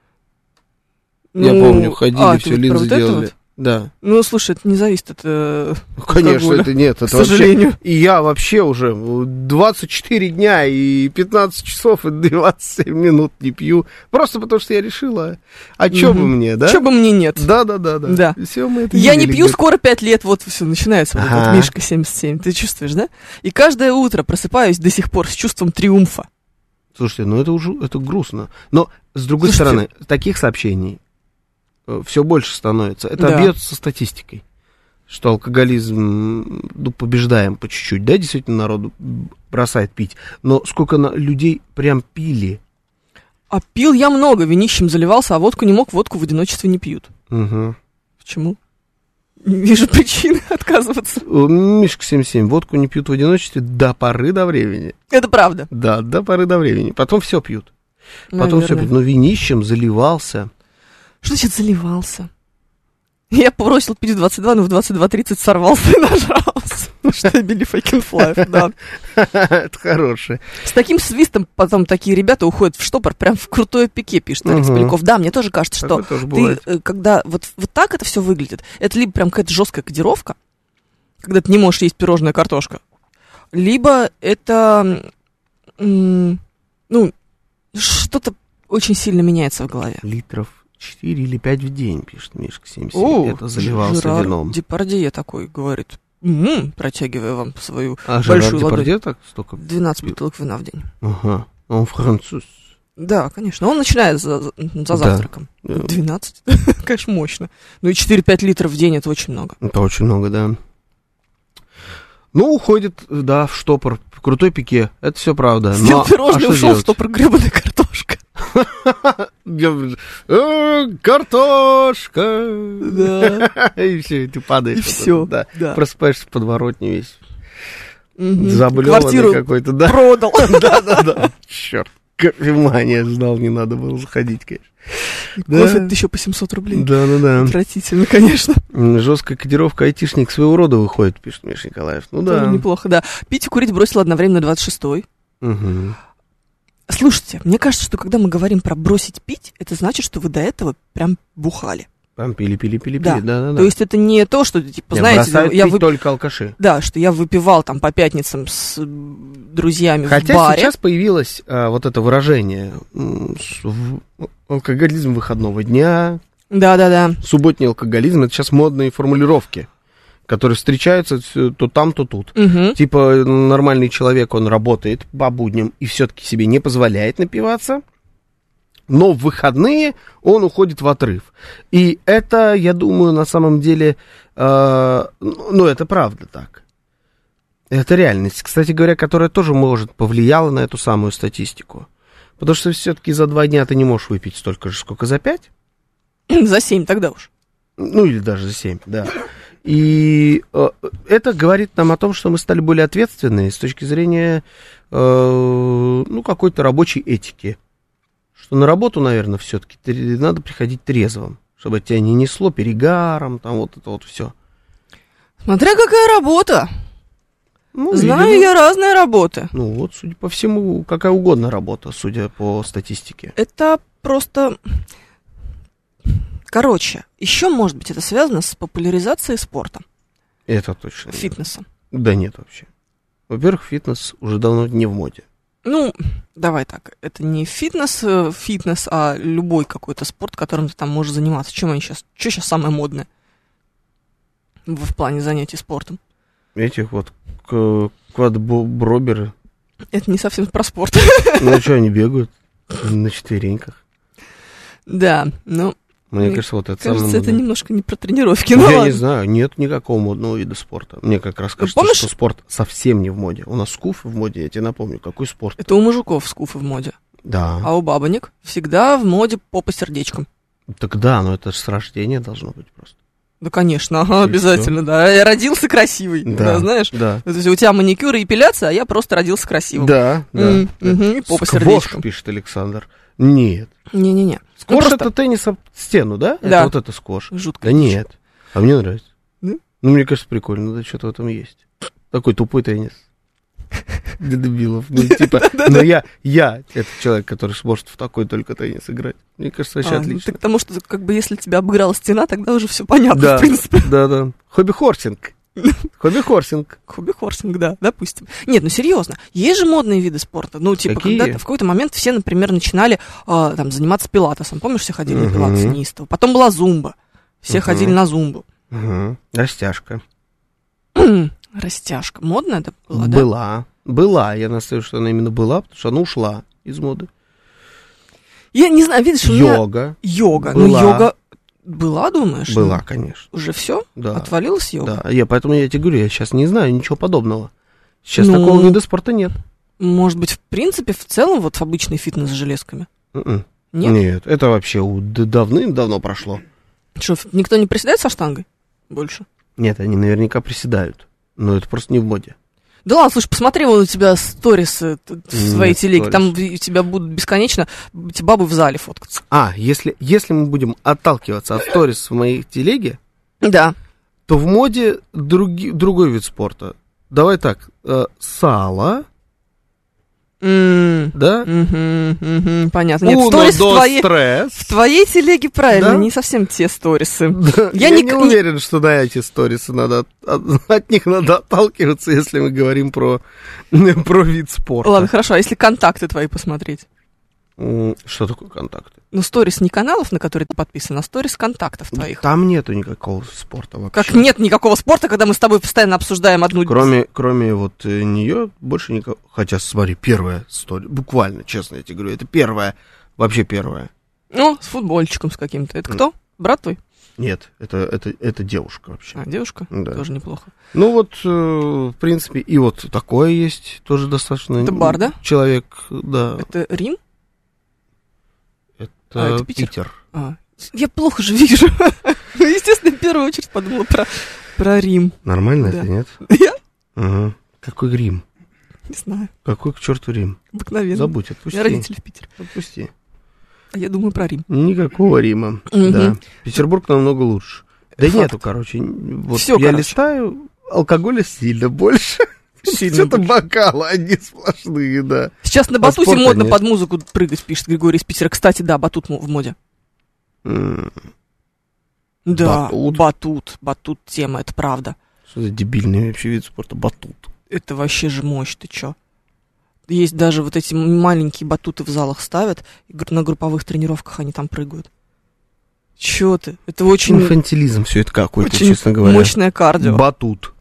Ну, Я помню, ходили, а, все вот линзы вот делали. вот? Да. Ну, слушай, это не зависит от э, Ну, конечно, алкоголя, это нет. Это к сожалению. Вообще, и я вообще уже двадцать четыре дня и пятнадцать часов и двадцать семь минут не пью. Просто потому что я решила, а чё Угу. бы мне, да? Чё бы мне нет. Да, да, да, да. Да. Всё, мы это Я не видели пью где-то. скоро пять лет, вот все начинается. Вот Ага. этот Мишка семьдесят семь, ты чувствуешь, да? И каждое утро просыпаюсь до сих пор с чувством триумфа. Слушайте, ну это уже это грустно. Но, с другой Слушайте. стороны, таких сообщений все больше становится. Это Да. бьется со статистикой. Что алкоголизм, ну, побеждаем по чуть-чуть, да, действительно народу бросает пить. Но сколько на людей прям пили. А пил я много, винищем заливался, а водку не мог, водку в одиночестве не пьют. Угу. Почему? Не вижу причины отказываться. Мишка семьдесят семь, водку не пьют в одиночестве до поры до времени. Это правда. Да, до поры до времени. Потом все пьют. Потом все Наверное. пьют. Но винищем заливался. Что значит заливался? Я бросил пить в двадцать два, но в двадцать два тридцать сорвался и нажрался. Что я Билли Фейкин Флайф, да. Это хорошее. С таким свистом потом такие ребята уходят в штопор, прям в крутое пике, пишет Алекс Мгм. Поляков. Да, мне тоже кажется, что Такое тоже ты, бывает. э, когда вот, вот так это все выглядит, это либо прям какая-то жесткая кодировка, когда ты не можешь есть пирожное картошка, либо это, м, ну, что-то очень сильно меняется в голове. Литров четыре или пять в день, пишет Мишка семьдесят семь. О, Это заливался Жерар вином. Депардье такой говорит, м-м, протягивая вам свою А Жерар большую ладонь. Депардье так столько? двенадцать бутылок вина в день. Ага. Он француз. Да, конечно. Он начинает за, за Да. завтраком. Да. двенадцать. Конечно, мощно. Ну и четыре-пять литров в день это очень много. Это очень много, да. Ну, уходит, да, в штопор, в крутой пике. Это все правда. Съел Но, пирожное, а что ушел, делать? стопор гребаная картошка. Э, Картошка. Да. И все, ты падаешь. И всё, Да. да. Просыпаешься в подворотне весь. Мгм. Заблеванный Квартиру какой-то, да. продал. Да-да-да. Черт. Кофемания знал, не надо было заходить, конечно. Кофе еще по семьсот рублей. Да-да-да. Отвратительно, конечно. Жесткая кодировка, айтишник своего рода выходит, пишет Миша Николаев. Ну Тоже да. неплохо, да. Пить и курить бросил одновременно двадцать шестой. Мгм. Слушайте, мне кажется, что когда мы говорим про бросить пить, это значит, что вы до этого прям бухали. Там пили-пили-пили-пили, Да. да-да-да. То есть это не то, что, типа, Не, знаете, бросают я пить вы... только алкаши. Да, что я выпивал там по пятницам с э, друзьями Хотя в баре. сейчас появилось а, вот это выражение м, с- в- алкоголизм выходного дня, Да-да-да. субботний алкоголизм. Это сейчас модные формулировки, которые встречаются т- то там, то тут. Мгм. Типа нормальный человек, он работает по будням и все-таки себе не позволяет напиваться, но в выходные он уходит в отрыв. И это, я думаю, на самом деле, э, ну, это правда так. Это реальность, кстати говоря, которая тоже, может, повлияла на эту самую статистику. Потому что все-таки за два дня ты не можешь выпить столько же, сколько за пять. За семь тогда уж. Ну, или даже за семь, да. И э, это говорит нам о том, что мы стали более ответственны с точки зрения, э, ну, какой-то рабочей этики. Что на работу, наверное, все-таки надо приходить трезвым, чтобы тебя не несло перегаром, там вот это вот все. Смотря какая работа. Ну, Знаю видимо, я разные работы. Ну, вот, судя по всему, какая угодно работа, судя по статистике. Это просто... Короче, еще, может быть, это связано с популяризацией спорта, Это точно. нет. фитнеса. Да нет вообще. Во-первых, фитнес уже давно не в моде. Ну, давай так, это не фитнес, э, фитнес, а любой какой-то спорт, которым ты там можешь заниматься. Чем они сейчас, что сейчас самое модное в, в плане занятий спортом? Этих вот к- квадброберы. Это не совсем про спорт. Ну, а что они бегают на четвереньках? Да, ну, Мне Мне кажется, вот это кажется, самое это модное. немножко не про тренировки. Ну, Ну, я ладно. не знаю, нет никакого модного вида спорта. Мне как раз кажется, помнишь- что спорт совсем не в моде. У нас скуф в моде, я тебе напомню, какой спорт. Это у мужиков скуфы в моде, Да. а у бабонек всегда в моде попа сердечком. Так да, но это же с рождения должно быть просто. Да, конечно, ага, И обязательно, да. Я родился красивый, да, знаешь? Да. То есть у тебя маникюр и эпиляция, а я просто родился красивым. Да, да. М, мгм, и попа Сквош, сердечком. пишет Александр. Нет. Не-не-не. Ну, Сквош просто это теннис об стену, да? Да. Это вот это сквош. жутко. Да нет. А мне нравится. Да? Ну, мне кажется, прикольно, да, что-то в этом есть. Такой тупой теннис. Для дебилов. Ну, типа, но я, я, этот человек, который сможет в такой только теннис играть. Мне кажется, вообще А, ну, отлично. ты к тому, что как бы если тебя обыграла стена, тогда уже все понятно, Да, в принципе. да, да. Хобби-хорсинг. Хобби-хорсинг. Хобби-хорсинг, да, допустим. Нет, ну серьезно, есть же модные виды спорта. Ну, типа, Какие? когда-то в какой-то момент все, например, начинали а, там, заниматься пилатесом. Помнишь, все ходили на Мгм. пилатес неистово. Потом была зумба. Все Мгм. ходили на зумбу. Угу. Растяжка. Растяжка. Модно это было, да? Была. Была. Я настаиваю, что она именно была, потому что она ушла из моды. Я не знаю, видишь, у меня... Йога. Йога. Ну, Была. йога была, думаешь? Была, конечно. Уже все? Да. Отвалилась йога? Да, я поэтому я тебе говорю, я сейчас не знаю ничего подобного. Сейчас Ну. такого вида спорта нет. Может быть, в принципе, в целом, вот в обычный фитнес с железками? М-м. Нет? Нет, это вообще у- д- давным-давно прошло. Что, ф- никто не приседает со штангой? Больше? Нет, они наверняка приседают. Но это просто не в моде. Да ладно, слушай, посмотри, вот у тебя сторисы т- в своей Нет телеге, там сторис. у тебя будут бесконечно эти бабы в зале фоткаться. А, если, если мы будем отталкиваться от сторис в моей телеге, Да. то в моде други- другой вид спорта. Давай так, э, сало, М, да? мгм, мгм, понятно. Нет, Uno сторис в dos твоей, tres. в твоей телеге правильно, Да? не совсем те сторисы. Да, Я Я, не- не, уверен, что на эти сторисы надо от, от- от них надо отталкиваться, если мы говорим про, про вид спорта. Ладно, хорошо, а если контакты твои посмотреть? М, Что такое контакты? Ну, сторис не каналов, на которые ты подписан, а сторис контактов твоих. Там нету никакого спорта вообще. Как нет никакого спорта, когда мы с тобой постоянно обсуждаем одну... Кроме, кроме вот нее, больше никого. Хотя, смотри, первая история. Буквально, честно я тебе говорю, это первая, вообще первая. Ну, с футбольчиком с каким-то. Это кто? Брат твой? Нет, это, это, это девушка вообще. А, девушка? Да. Тоже неплохо. Ну вот, э, в принципе, и вот такое есть, тоже достаточно... Это бар, да? Человек, да. Это Рим? Это, А, это Питер? Питер. А, я плохо же вижу. Ну, естественно, в первую очередь подумала про, про Рим. Нормально Да. это, нет? Я Ага. Какой Рим? не знаю, Какой к черту Рим? обыкновенно. Забудь, У отпусти. меня родители в Питере. Отпусти. А я думаю про Рим. Никакого Рима. Мгм. Да. Петербург намного лучше. Да Факт. нету, короче. Вот Всё, я короче. листаю, алкоголя сильно больше. Сильно Что-то больше. бокалы одни сплошные, да. Сейчас на А батуте спорта модно нет. под музыку прыгать, пишет Григорий из Питера. Кстати, да, батут мо- в моде. М, Да, Батут? батут, батут тема, это правда. Что за дебильный вообще вид спорта? Батут. Это вообще же мощь, ты чё? Есть даже вот эти маленькие батуты в залах ставят, и гр- на групповых тренировках они там прыгают. Чё ты? Это очень, Инфантилизм все это какой-то, очень честно говоря. мощное кардио. Батут.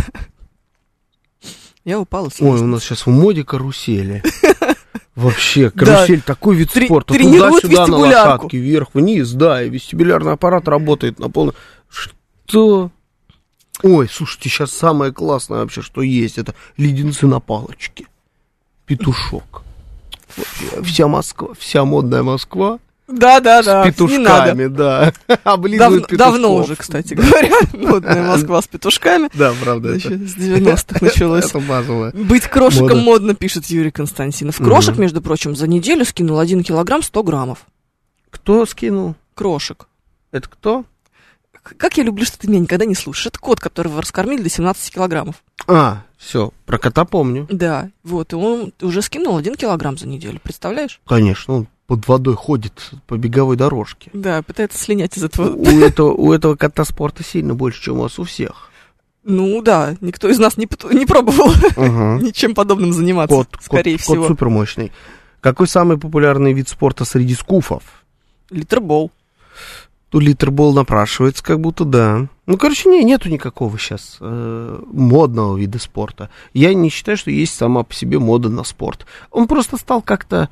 Я упала с Ой, у лестницы. нас сейчас в моде карусели. Вообще, Да. карусель такой вид Тре- спорта. тренируют Туда-сюда на вестибулярку. лошадке, вверх-вниз, да, и вестибулярный аппарат работает на полном... Что? Ой, слушайте, сейчас самое классное вообще, что есть, это леденцы на палочке. Петушок. Вообще, Вся Москва, вся модная Москва Да, да, да. с Не надо. петушками, да. Давно, Облизывают петушков. давно уже, кстати говоря. Модная Москва с петушками. Да, правда, Еще это, с девяностых началось. это базовое. Быть крошиком Мода. модно, пишет Юрий Константинов. Крошек, Мгм. между прочим, за неделю скинул один килограмм сто граммов. Кто скинул? Крошек. Это кто? К- Как я люблю, что ты меня никогда не слушаешь. Это кот, которого раскормили до семнадцати килограммов. А, все, про кота помню. Да, вот, и он уже скинул один килограмм за неделю, представляешь? Конечно, он под водой ходит по беговой дорожке. Да, пытается слинять из этого. У этого, у этого кота спорта сильно больше, чем у вас у всех. Ну да, никто из нас не, не пробовал Угу. ничем подобным заниматься, Кот, скорее кот, всего. Кот супермощный. Какой самый популярный вид спорта среди скуфов? Литербол. Тут литербол напрашивается, как будто да. Ну, короче, не, нету никакого сейчас э, модного вида спорта. Я не считаю, что есть сама по себе мода на спорт. Он просто стал как-то...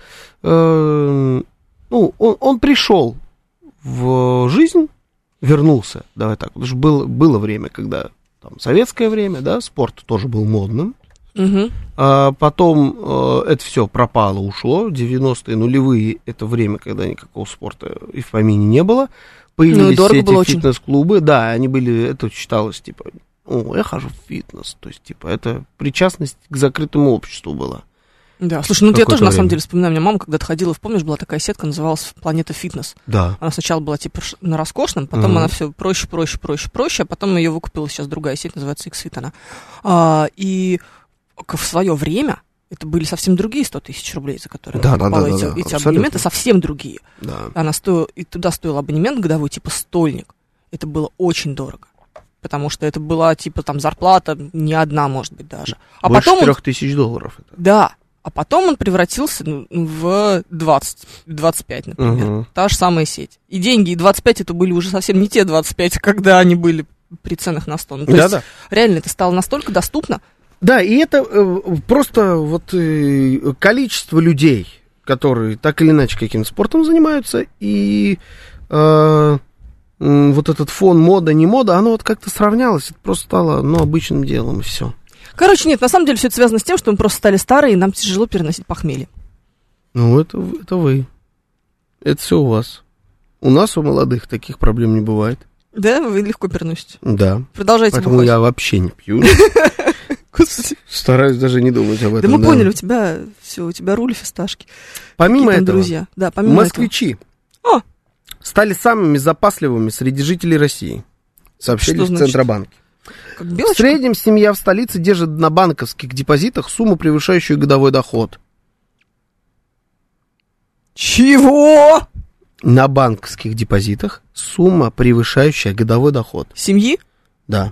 Э, ну, он, он пришел в жизнь, вернулся, давай так. Потому что было, было время, когда там, советское время, да, спорт тоже был модным. Угу. А потом э, это все пропало, ушло. девяностые, нулевые, это время, когда никакого спорта и в помине не было. Появились Ну, все эти было фитнес-клубы, да, они были, это считалось, типа, о, я хожу в фитнес, то есть, типа, это причастность к закрытому обществу была. Да, слушай, ну я Какое-то тоже на время. самом деле вспоминаю, у меня мама когда-то ходила, помнишь, была такая сетка, называлась «Планета Фитнес». Да. Она сначала была типа ш- на роскошном, потом Мгм. она все проще, проще, проще, проще, а потом ее выкупила сейчас другая сеть, называется X-Fit она. А, и к- в свое время это были совсем другие сто тысяч рублей, за которые Да, она да, покупала да, да, эти, да, эти абсолютно. абонементы, совсем другие. Да. Она стоила, и туда стоил абонемент годовой, типа стольник. Это было очень дорого. Потому что это была, типа, там, зарплата не одна, может быть, даже. А Больше потом он- четырех тысяч долларов. Это. Да. А потом он превратился ну, в двадцать, двадцать пять, например. Мгм. Та же самая сеть. И деньги, и двадцать пять это были уже совсем не те двадцать пять, когда они были при ценах на сто. Ну, то есть, Да-да. реально, это стало настолько доступно. Да, и это э, просто вот э, количество людей, которые так или иначе каким-то спортом занимаются, и э, м, вот этот фон мода, не мода, оно вот как-то сравнялось, это просто стало, ну, обычным делом, и все. Короче, нет, на самом деле все это связано с тем, что мы просто стали старые, и нам тяжело переносить похмелье. Ну, это, это вы. Это все у вас. У нас, у молодых, таких проблем не бывает. Да, вы легко переносите. Да. Продолжайте Поэтому бухать. я вообще не пью. Господи. Стараюсь даже не думать об Да этом. мы поняли, у тебя все, у тебя рули, фисташки. Помимо Какие там этого, друзья. Да, помимо москвичи О! стали самыми запасливыми среди жителей России, сообщили Что в значит? Центробанке. этого, как В белочка. среднем семья в столице держит на банковских депозитах сумму, превышающую годовой доход. Чего? На банковских депозитах сумма, превышающая годовой доход. Семьи? Да.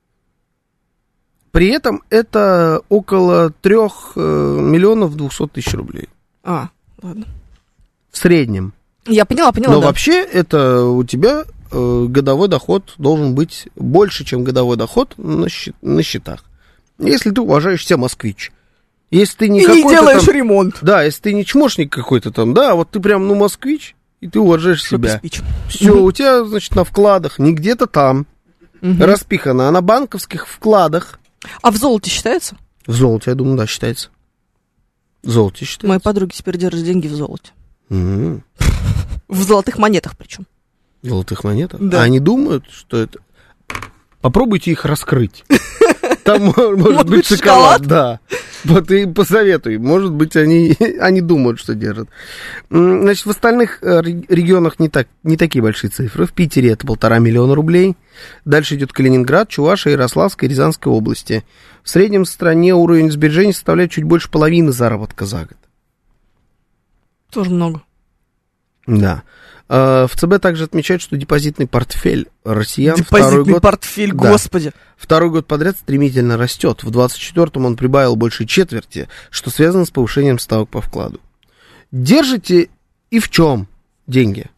При этом это около трех миллионов двухсот тысяч рублей. А, ладно. В среднем. Я поняла, поняла, Но да. вообще это у тебя э, годовой доход должен быть больше, чем годовой доход на, счет, на счетах. Если ты уважаешь себя москвич. Если ты не И не какой-то делаешь там, ремонт. да, если ты не чмошник какой-то там, да, вот ты прям, ну, москвич, и ты уважаешь Что себя. приспичь. Все, у тебя, значит, на вкладах, не где-то там Мгм. распихано, а на банковских вкладах. А в золоте считается? В золоте, я думаю, да, считается. В золоте считается. Мои подруги теперь держат деньги в золоте. М, В золотых монетах причем. В золотых монетах? Да. А они думают, что это... Попробуйте их раскрыть. Там может Может быть быть, шоколад, шоколад? да. Вот и посоветуй. Может быть, они, они думают, что держат. М, Значит, в остальных э, ре- регионах не, так, не такие большие цифры. В Питере это полтора миллиона рублей. Дальше идет Калининград, Чувашия, Ярославская и Рязанская области. В среднем в стране уровень сбережений составляет чуть больше половины заработка за год. Тоже много. Да. Э, В ЦБ также отмечают, что депозитный портфель россиян второй Депозитный год... портфель, Да. господи. Второй год подряд стремительно растет. В двадцать четвёртом он прибавил больше четверти, что связано с повышением ставок по вкладу. Держите и в чем деньги?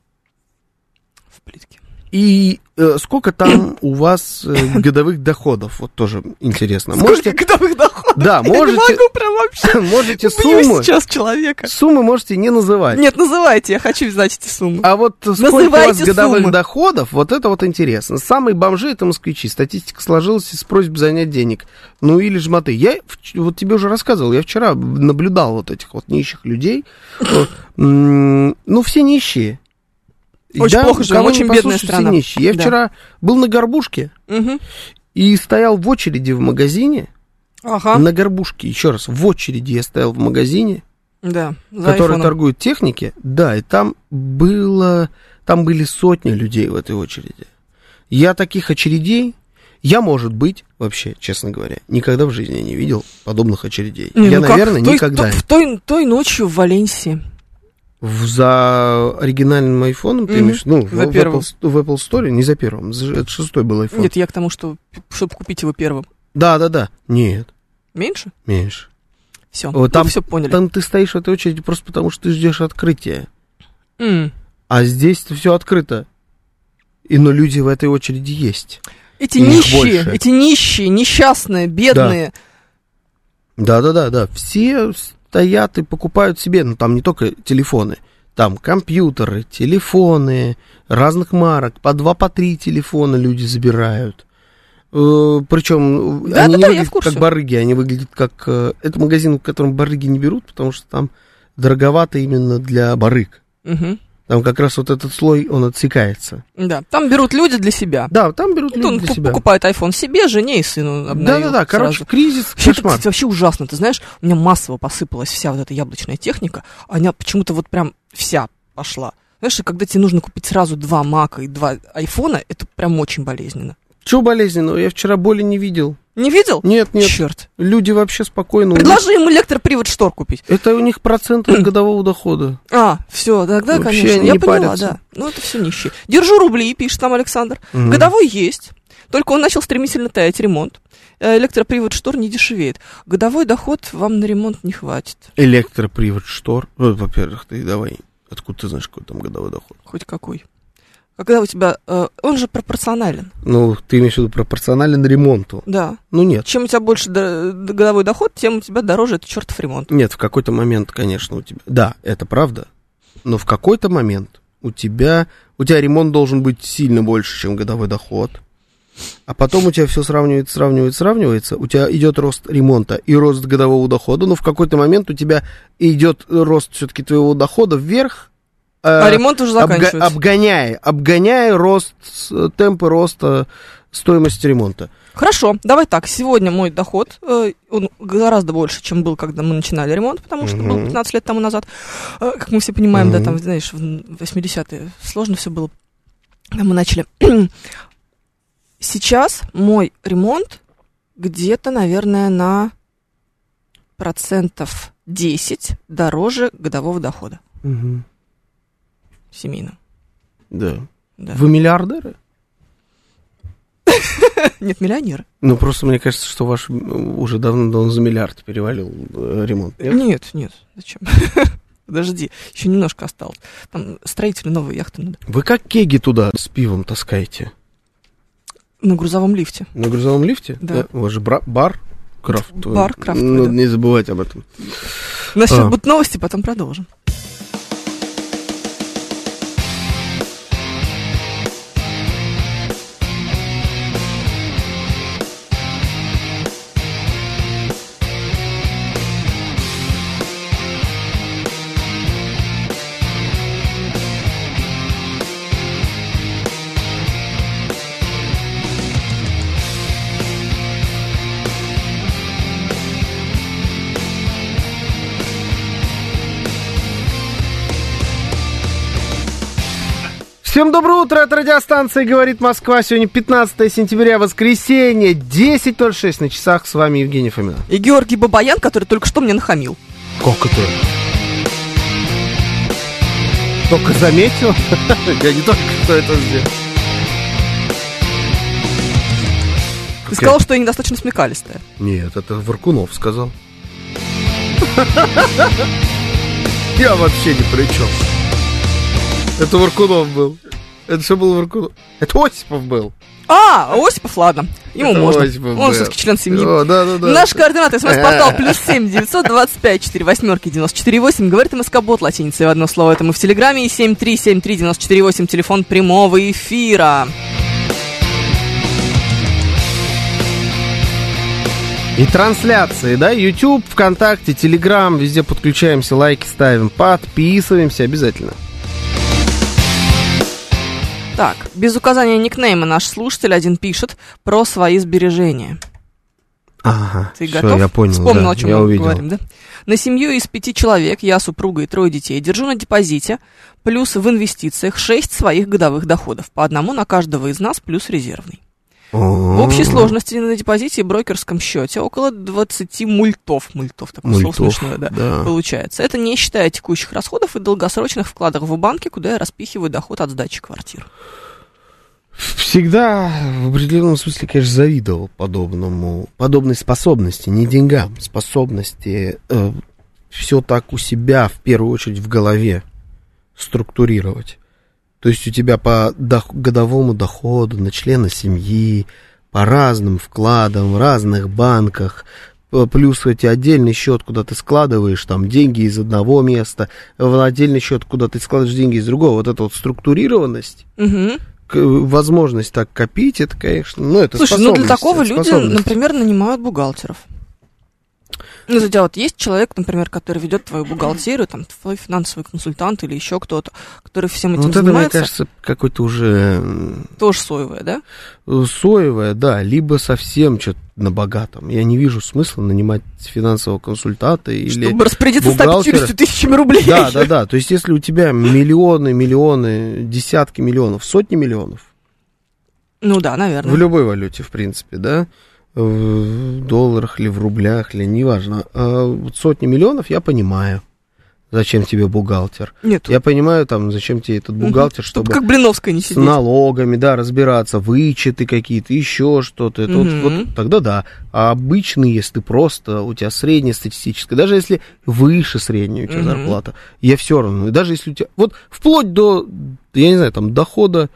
В плитке. И э, сколько там у вас э, годовых доходов? Вот тоже интересно. Можете, Сколько годовых доходов? да, Я не можете, могу прям вообще. можете Убью суммы, сейчас человека. суммы можете не называть. Нет, называйте, я хочу знать эти суммы. А вот сколько у вас Называйте годовых суммы. доходов, вот это вот интересно. Самые бомжи — это москвичи. Статистика сложилась из просьб занять денег. Ну или жмоты. Я в- вот тебе уже рассказывал, я вчера наблюдал вот этих вот нищих людей. Вот, м, Ну, все нищие. Очень плохо живем, кого не очень бедная послушай, все страна. нищие. Я Да. вчера был на горбушке Мгм. и стоял в очереди в магазине. Ага, На горбушке, еще раз, в очереди я стоял в магазине, да, за который айфоном. торгует техники, да, и там было, там были сотни людей в этой очереди. Я таких очередей, я, может быть, вообще, честно говоря, никогда в жизни не видел подобных очередей. Не, я, ну как, наверное, той- никогда. то- в той, той ночью в Валенсии. В, за оригинальным айфоном, ты Мгм. имеешь, ну, в, За в первым. Apple, в Apple Store, не за первым, за- это шестой был iPhone. Нет, я к тому, что, чтобы купить его первым. Да, да, да. Нет, Меньше? меньше. Все, Вот там- все поняли. Там ты стоишь в этой очереди просто потому, что ты ждешь открытия. М. А здесь все открыто. И, но люди в этой очереди есть. Эти Их нищие, больше. эти нищие, несчастные, бедные. Да, да, да, да. Все стоят и покупают себе, ну там не только телефоны, там компьютеры, телефоны разных марок, по два, по три телефона люди забирают. Э, Причем Да, они да, не да, я в выглядят курсе. как барыги, они выглядят как... э, Это магазин, в котором барыги не берут, потому что там дороговато именно для барыг. Мгм. Там как раз вот этот слой, он отсекается. Да, там берут люди для себя. Да, там берут Вот люди он для п- себя. покупает iPhone себе, жене и сыну обновил. Да-да-да, короче, сразу. кризис, Вообще, это, кошмар. кстати, вообще ужасно. Ты знаешь, у меня массово посыпалась вся вот эта яблочная техника. Она почему-то вот прям вся пошла. Знаешь, и когда тебе нужно купить сразу два Мака и два айфона, это прям очень болезненно. Чего болезненного? Я вчера боли не видел. Не видел? Нет, нет. Черт. Люди вообще спокойно. Предложи ему электропривод штор купить. Это у них процент от годового дохода. А, все, тогда, Вообще конечно, они я не поняла, парятся. да. Ну, это все нищие. Держу рубли, пишет нам Александр. Мгм. Годовой есть, только он начал стремительно таять ремонт. Э, Электропривод штор не дешевеет. Годовой доход вам на ремонт не хватит. Электропривод штор. Ну, во-первых, ты давай. Откуда ты знаешь, какой там годовой доход? Хоть какой. Когда у тебя... э, он же пропорционален. Ну, ты имеешь в виду пропорционален ремонту. Да. Ну, нет. Чем у тебя больше до- до- годовой доход, тем у тебя дороже этот чертов ремонт. Нет, в какой-то момент, конечно, у тебя... Да, это правда. Но в какой-то момент у тебя... У тебя ремонт должен быть сильно больше, чем годовой доход. А потом у тебя все сравнивается, сравнивается, сравнивается. У тебя идет рост ремонта и рост годового дохода. Но в какой-то момент у тебя идет рост все-таки твоего дохода вверх. А ремонт уже обга- заканчивается. обгоняя, обгоняя рост, с- темпы роста стоимости ремонта. Хорошо, давай так. Сегодня мой доход, э, он гораздо больше, чем был, когда мы начинали ремонт, потому что был Мгм. пятнадцать лет тому назад. Э, как мы все понимаем, да, Мгм. там, знаешь, в восьмидесятые сложно все было. Когда мы начали. Сейчас мой ремонт где-то, наверное, на процентов десять дороже годового дохода Мгм. семейного. Да. Да. Вы миллиардеры? Нет, миллионеры. Ну, просто мне кажется, что ваш м, уже давно за миллиард перевалил э, ремонт. Нет? Нет, нет, зачем? Подожди, еще немножко осталось. Там строителю новую яхту надо. Вы как кеги туда с пивом таскаете? На грузовом лифте. На грузовом лифте? Да. У вас же бра- бар крафтовый. Бар крафтовый, Надо да. не забывать об этом. У нас сейчас А. будут новости, потом продолжим. Всем доброе утро, это радиостанция «Говорит Москва». Сегодня пятнадцатое сентября, воскресенье, десять ноль шесть на часах. С вами Евгений Фомина. И Георгий Бабаян, который только что мне нахамил. Как это? Только заметил? Я не только что это сделал. Ты сказал, что я недостаточно смекалистая. Нет, это Варкунов сказал. Я вообще ни при чем. Это Варкунов был. Это что был Варкунов? Это Осипов был. А, Осипов, ладно. Ему Это можно. Осипов Он был. все-таки член семьи. О, да, да, да. Наш координат, смс-портал плюс семь девятьсот двадцать пять четыре восьмерки девяносто четыре восемь. Говорит МСК-бот латиницей в одно слово. Это мы в Телеграме. И семь три семь три девяносто четыре восемь. Телефон прямого эфира. И трансляции, да, YouTube, ВКонтакте, Телеграм, везде подключаемся, лайки ставим, подписываемся обязательно. Так, без указания никнейма наш слушатель один пишет про свои сбережения. Ага, Ты всё, готов? я понял, Вспомнил, да, о чем я мы увидел. говорим, да? На семью из пяти человек, я, супруга и трое детей, держу на депозите, плюс в инвестициях шесть своих годовых доходов, по одному на каждого из нас, плюс резервный. В общей сложности на депозите и брокерском счете около двадцать мультов. Мультов, такое слово смешное, да, да, получается. Это не считая текущих расходов и долгосрочных вкладов в банке, куда я распихиваю доход от сдачи квартир. Всегда в определенном смысле, конечно, завидовал подобному, подобной способности, не деньгам, способности э, все так у себя, в первую очередь, в голове структурировать. То есть у тебя по дох- годовому доходу на члена семьи, по разным вкладам, в разных банках, плюс эти отдельный счет, куда ты складываешь там деньги из одного места, в отдельный счет, куда ты складываешь деньги из другого. Вот эта вот структурированность, угу. возможность так копить, это, конечно, ну, это Слушай, ну для такого люди, например, нанимают бухгалтеров. Ну, у тебя вот есть человек, например, который ведет твою бухгалтерию, там, твой финансовый консультант или еще кто-то, который всем этим вот занимается. Это, мне кажется, какой-то уже... Тоже соевое, да? Соевое, да, либо совсем что-то на богатом. Я не вижу смысла нанимать финансового консультанта или чтобы распорядиться ста пятьюдесятью тысячами рублей. Да, да, да. То есть, если у тебя миллионы, миллионы, десятки миллионов, сотни миллионов. Ну да, наверное. В любой валюте, в принципе, да. В долларах или в рублях, или неважно. А вот сотни миллионов я понимаю. Зачем тебе бухгалтер? Нет. Я понимаю, там, зачем тебе этот бухгалтер, угу. чтобы... Чтобы как Блиновская не сидеть. С налогами, да, разбираться, вычеты какие-то, еще что-то. Это угу. вот, вот тогда да. А обычный, если ты просто, у тебя средняя статистическая, даже если выше средней у тебя угу. зарплата, я все равно, даже если у тебя... Вот вплоть до, я не знаю, там, дохода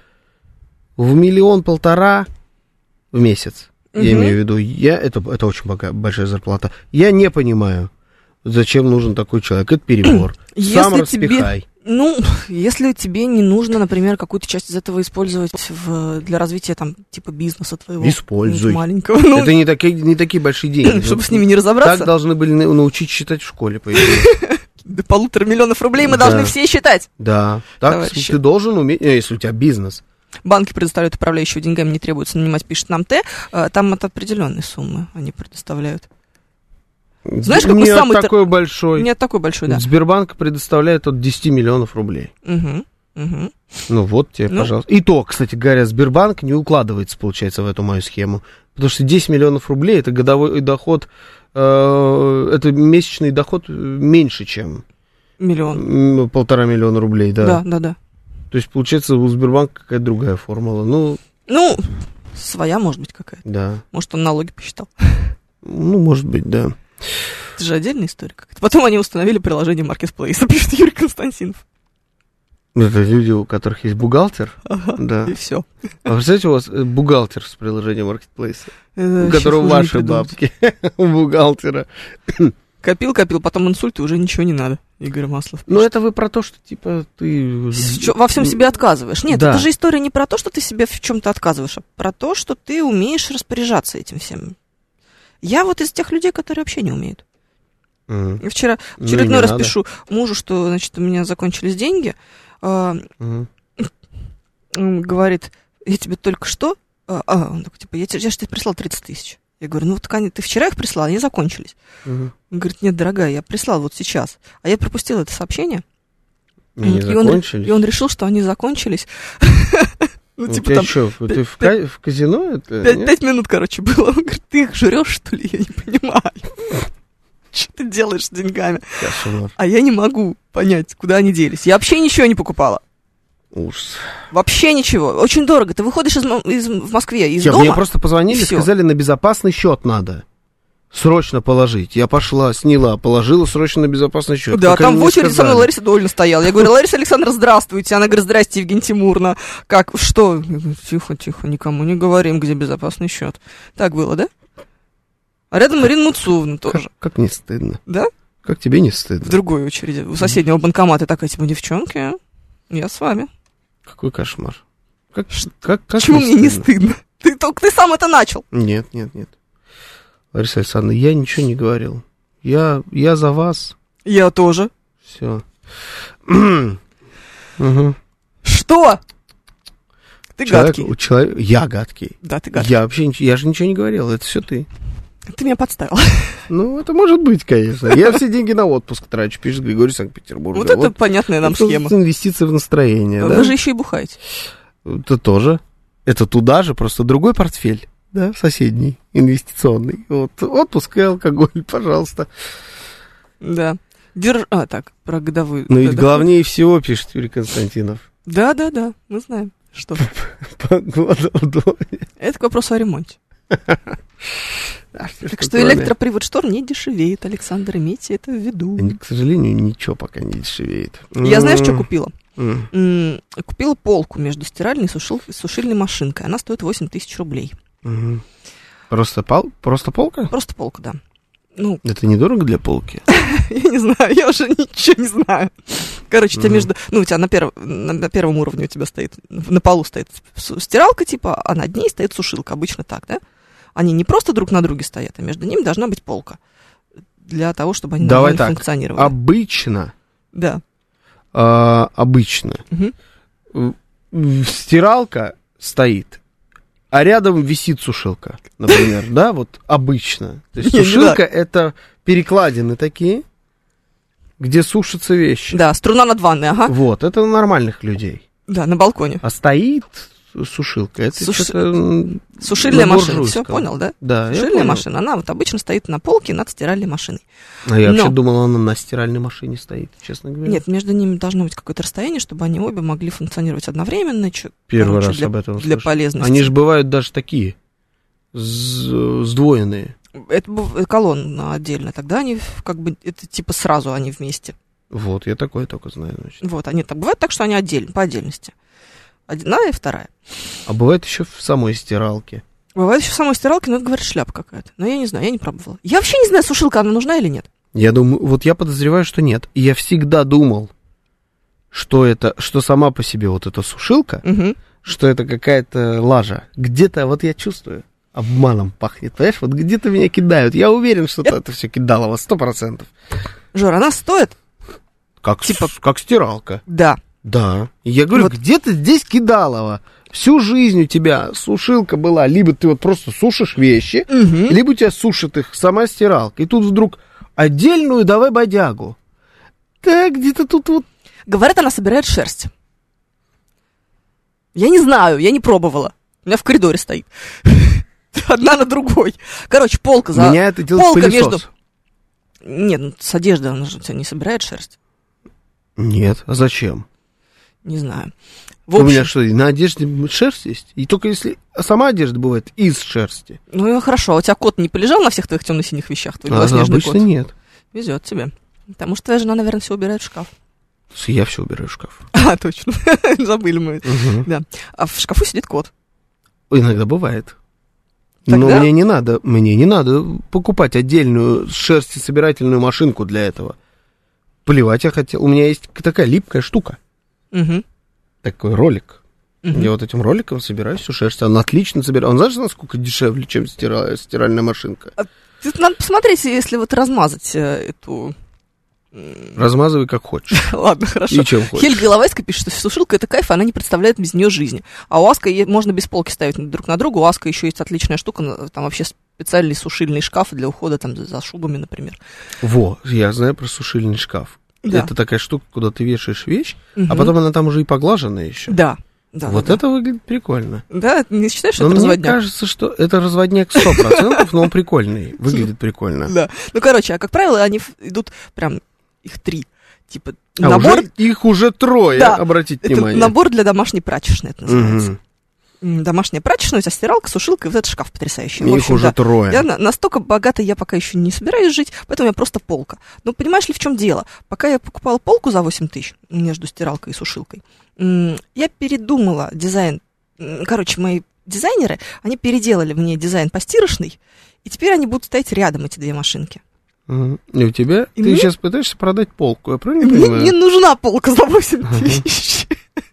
в миллион-полтора в месяц, угу. я имею в виду, я, это, это очень большая зарплата, я не понимаю, зачем нужен такой человек? Это перебор. Если Сам распихай. Тебе, ну, если тебе не нужно, например, какую-то часть из этого использовать в, для развития, там, типа, бизнеса твоего. Используй. Маленького. Ну, это не такие, не такие большие деньги. Чтобы с ними не разобраться. Так должны были научить считать в школе, по идее. До полутора миллионов рублей мы должны все считать. Да. Так ты должен уметь, если у тебя бизнес. Банки предоставляют управляющего деньгами, не требуется нанимать, пишет нам Т. Там от определенной суммы они предоставляют. Знаешь, какой не самый... от такой большой. Не от такой большой, да. Сбербанк предоставляет от десяти миллионов рублей. Угу, угу. Ну вот тебе, ну. пожалуйста. И то, кстати говоря, Сбербанк не укладывается, получается, в эту мою схему. Потому что десять миллионов рублей, это годовой доход, э, это месячный доход меньше, чем... Миллион. Полтора миллиона рублей, да. Да, да, да. То есть, получается, у Сбербанка какая-то другая формула. Ну, ну своя, может быть, какая-то. Да. Может, он налоги посчитал. Ну, может быть, да. Это же отдельная история какая-то. Потом они установили приложение Marketplace, пишет Юрий Константинов. Это люди, у которых есть бухгалтер. Ага, да. И все. А представляете, у вас бухгалтер с приложением Marketplace, у которого ваши бабки, у бухгалтера. Копил, копил, потом инсульт, и уже ничего не надо, Игорь Маслов. Ну, это вы про то, что, типа, ты... Во всем себе отказываешь. Нет, да. это же история не про то, что ты себе в чем-то отказываешь, а про то, что ты умеешь распоряжаться этим всем. Я вот из тех людей, которые вообще не умеют. Mm. Вчера в очередной ну, раз надо. Пишу мужу, что, значит, у меня закончились деньги. Mm. Он говорит, я тебе только что... А, он такой, типа, я, я же тебе прислал тридцать тысяч. Я говорю, ну, так они, ты вчера их прислал, они закончились. Mm-hmm. Он говорит, нет, дорогая, я прислал вот сейчас. А я пропустил это сообщение. Они и, он, и он решил, что они закончились. Ну, ну, типа там... Что, ты в, ка- в казино это? Пять, пять минут, короче, было. Он говорит, ты их жрешь, что ли? Я не понимаю. Что ты делаешь с деньгами? Кошмар. А я не могу понять, куда они делись. Я вообще ничего не покупала. Ужас. Вообще ничего. Очень дорого. Ты выходишь из, из, в Москве из я, дома. Мне просто позвонили, сказали, на безопасный счет надо. Срочно положить. Я пошла, сняла, положила срочно на безопасный счет. Да, там в очереди со мной Лариса Дольна стояла. Я говорю, Лариса Александровна, здравствуйте. Она говорит, здрасте, Евгения Тимуровна. Как, что? Я говорю, тихо, тихо, никому не говорим, где безопасный счет. Так было, да? А рядом Марина Муцуевна тоже. Как, как не стыдно. Да? Как тебе не стыдно? В другой очереди. У соседнего банкомата такая, типа, девчонки, я с вами. Какой кошмар. Как, как, как Почему мне не стыдно? Ты, только ты сам это начал. Нет, нет, нет. Лариса Александровна, я ничего не говорил. Я, я за вас. Я тоже. Все. угу. Что? Ты Человек, гадкий. У человека, я гадкий. Да, ты гадкий. Я вообще ничего, я же ничего не говорил, это все ты. Ты меня подставил. Ну, это может быть, конечно. Я все деньги на отпуск трачу, пишет Григорий Санкт-Петербург. Вот это вот понятная нам схема. Инвестиции в настроение, Вы да? же еще и бухаете. Это тоже. это туда же, просто другой портфель, да, соседний, инвестиционный. Вот, отпуск и алкоголь, пожалуйста. Да. Держ... А, так, про годовую. Но ведь главнее всего, пишет Юрий Константинов. Да-да-да, мы знаем, что. Погода в доме. Это к вопросу о ремонте. Так что электропривод штор не дешевеет, Александр, имейте это в виду. К сожалению, ничего пока не дешевеет. Я знаешь, что купила? Купила полку между стиральной и сушильной машинкой. Она стоит восемь тысяч рублей. Просто полка? Просто полка, да. Ну, это недорого для полки? Я не знаю, я уже ничего не знаю. Короче, у тебя между... Ну, у тебя на, перв... на первом уровне у тебя стоит, на полу стоит стиралка, типа, а над ней стоит сушилка. Обычно так, да? Они не просто друг на друге стоят, а между ними должна быть полка. Для того, чтобы они Давай нормально так. функционировали. Обычно. Да. А, обычно. Угу. Стиралка стоит, а рядом висит сушилка, например, да, вот обычно. То есть сушилка — это перекладины такие, где сушатся вещи. Да, струна над ванной, ага. Вот, это у нормальных людей. Да, на балконе. А стоит сушилка, это Суш... что-то Сушильная машина, все, понял, да? Да, Сушильная машина, она вот обычно стоит на полке над стиральной машиной. А я Но... вообще думал, она на стиральной машине стоит, честно говоря. Нет, между ними должно быть какое-то расстояние, чтобы они обе могли функционировать одновременно. Первый короче, раз для, об этом для слышу. полезности. Они же бывают даже такие, сдвоенные. Это колонна отдельно, тогда они как бы, это типа сразу они вместе. Вот, я такое только знаю. Значит. Вот, они так бывает так, что они отдельно, по отдельности. Одна и вторая. А бывает еще в самой стиралке. Бывает еще в самой стиралке, но это, говорят, шляпа какая-то. Но я не знаю, я не пробовала. Я вообще не знаю, сушилка, она нужна или нет. Я думаю, вот я подозреваю, что нет. И я всегда думал, что это, что сама по себе вот эта сушилка, угу. что это какая-то лажа. Где-то, вот я чувствую, обманом пахнет, понимаешь? Вот где-то меня кидают. Я уверен, что я... это все кидалово, сто процентов. Жора, она стоит? Как, типа... с, как стиралка. Да. Да. И я говорю, вот. Где-то здесь кидалово. Всю жизнь у тебя сушилка была, либо ты вот просто сушишь вещи, угу. либо у тебя сушит их сама стиралка. И тут вдруг отдельную давай бодягу. Да, где-то тут вот... Говорят, она собирает шерсть. Я не знаю, я не пробовала. У меня в коридоре стоит. Одна на другой. Короче, полка за... Меня это делает полка пылесос. Между... Нет, ну, с одеждой она же у тебя не собирает шерсть. Нет, а зачем? Не знаю. В общем... У меня что, на одежде шерсть есть? И только если сама одежда бывает из шерсти. Ну, хорошо, а у тебя кот не полежал на всех твоих темно-синих вещах? Твой а, обычно кот? нет. Везет тебе. Потому что твоя жена, наверное, все убирает в шкаф. Я все убираю в шкаф. А, точно. Забыли мы. Угу. Да. А в шкафу сидит кот. Иногда бывает. Тогда... Но мне не надо, мне не надо покупать отдельную шерстесобирательную машинку для этого. Плевать я хотел. У меня есть такая липкая штука. Угу. Такой ролик. Угу. Я вот этим роликом собираю всю шерсть. Он отлично собирает. Он знаешь, насколько дешевле, чем стира... стиральная машинка? А, надо посмотреть, если вот размазать э, эту... Размазывай как хочешь. Ладно, хорошо. И чем хочешь. Хельга Иловайская пишет, что сушилка — это кайф, она не представляет без нее жизни. А у Аска можно без полки ставить друг на друга. У Аска еще есть отличная штука, там вообще специальный сушильный шкаф для ухода там за шубами, например. Во, я знаю про сушильный шкаф. Да. Это такая штука, куда ты вешаешь вещь, угу. а потом она там уже и поглаженная еще. Да. Да, вот да, это да. выглядит прикольно. Да, не считаешь, что но это мне разводняк? Мне кажется, что это разводняк сто процентов, но он прикольный, выглядит прикольно. Да, ну, короче, а как правило, они идут прям, их три. Типа, а набор... уже, их уже трое, да, обратите это внимание. Набор для домашней прачечной, это называется. Угу. Домашняя прачечная, у тебя стиралка, сушилка, и вот этот шкаф потрясающий. Их общем, уже да, трое. Я на, настолько богато я пока еще не собираюсь жить, поэтому у меня просто полка. Но понимаешь ли, в чем дело? Пока я покупала полку за восемь тысяч между стиралкой и сушилкой, я передумала дизайн. Короче, мои дизайнеры, они переделали мне дизайн постирочный, и теперь они будут стоять рядом, эти две машинки. Угу. И у тебя? И ты мне... сейчас пытаешься продать полку, я правильно мне понимаю? не нужна полка за восемь тысяч.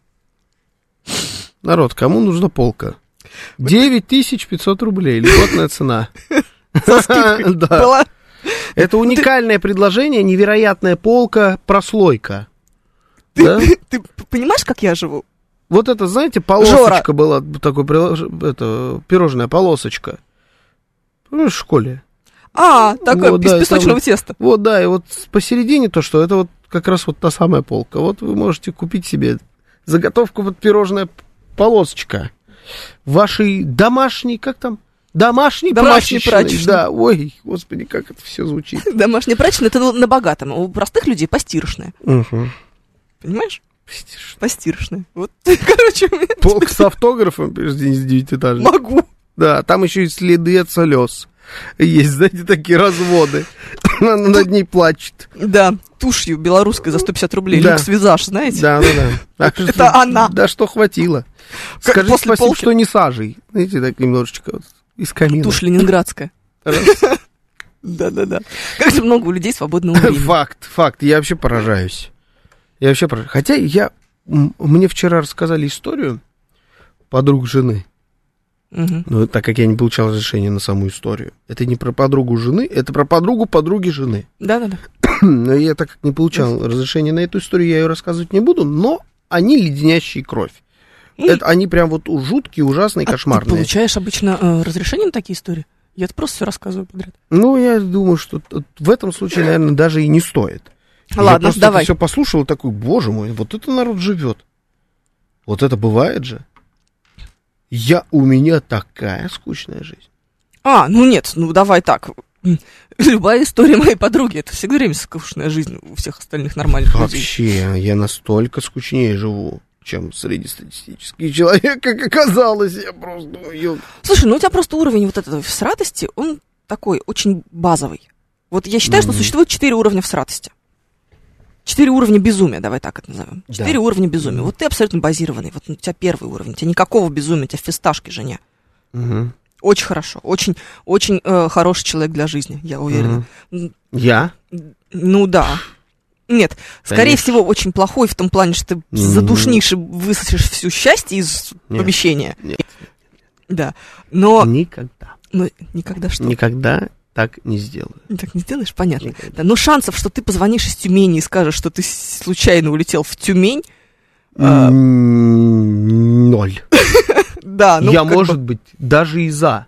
Народ, кому нужна полка? девять тысяч пятьсот рублей, льготная цена. Со скидкой была. Это уникальное предложение, невероятная полка, прослойка. Ты, да? ты понимаешь, как я живу? Вот это, знаете, полосочка Жора. была, такой, это, пирожная полосочка. Помнишь, в школе? А, такое, вот, из да, песочного там, теста. Вот, да, и вот посередине то, что это вот как раз вот та самая полка. Вот вы можете купить себе заготовку, вот пирожная полосочка. вашей домашней, как там? Домашней, Домашней прачечной. прачечной. Да, ой, господи, как это все звучит. Домашняя прачечная, это на богатом, у простых людей постирочная. Угу. Понимаешь? Постирочная. Вот, короче, у меня... Полк с автографом из девятиэтажной. Могу. Да, там еще и следы от слез. Есть, знаете, такие разводы. Она над ней плачет. Да, тушью белорусской за сто пятьдесят рублей. Да. Люкс Визаж, знаете? Да, да, да. Так что- Это она. Да, что хватило. Как Скажи после спасибо, полки. что не сажей. Знаете, так немножечко вот из камина. Тушь ленинградская. Раз. Да-да-да. Как же много у людей свободного времени. Факт, факт. Я вообще поражаюсь. Я вообще поражаюсь. Хотя я... м, Мне вчера рассказали историю подруг жены. Мгм. Но так как я не получал разрешения на саму историю. Это не про подругу жены, это про подругу подруги жены. Да-да-да. Но я так как не получал разрешения на эту историю, я ее рассказывать не буду, но они леденящие кровь. Это, они прям вот у- жуткие, ужасные, А ты кошмарные. получаешь обычно э, разрешение на такие истории? Я просто все рассказываю подряд. Ну, я думаю, что т- в этом случае, наверное, даже и не стоит. я Ладно, просто давай. все послушал и такой, боже мой, вот это народ живет. Вот это бывает же. Я, у меня такая скучная жизнь. А, ну нет, ну давай так. М, Любая история моей подруги, это всегда время скучная жизнь у всех остальных нормальных людей. Вообще, я настолько скучнее живу, чем среднестатистический человек, как оказалось. Я просто... ё- Слушай, ну у тебя просто уровень вот этого всратости, он такой очень базовый. Вот я считаю, что Мгм. существует четыре уровня всратости. Четыре уровня безумия, давай так это назовем. Да. Четыре уровня безумия. Вот ты абсолютно базированный. Вот у тебя первый уровень. У тебя никакого безумия, у тебя фисташки жене. Мгм. Очень хорошо. Очень, очень э, хороший человек для жизни, я уверена. М, Я? Ну да. Нет, скорее Конечно. всего, очень плохой в том плане, что ты Мгм. задушнишь и высосешь всю счастье из Нет. помещения. Нет. Да. Но Никогда. ну, никогда что? Никогда так не сделаю. Так не сделаешь? Понятно. Никогда. Да, но шансов, что ты позвонишь из Тюмени и скажешь, что ты с- случайно улетел в Тюмень, а, М, Ноль. да, ну я, как может бы- быть, даже и за.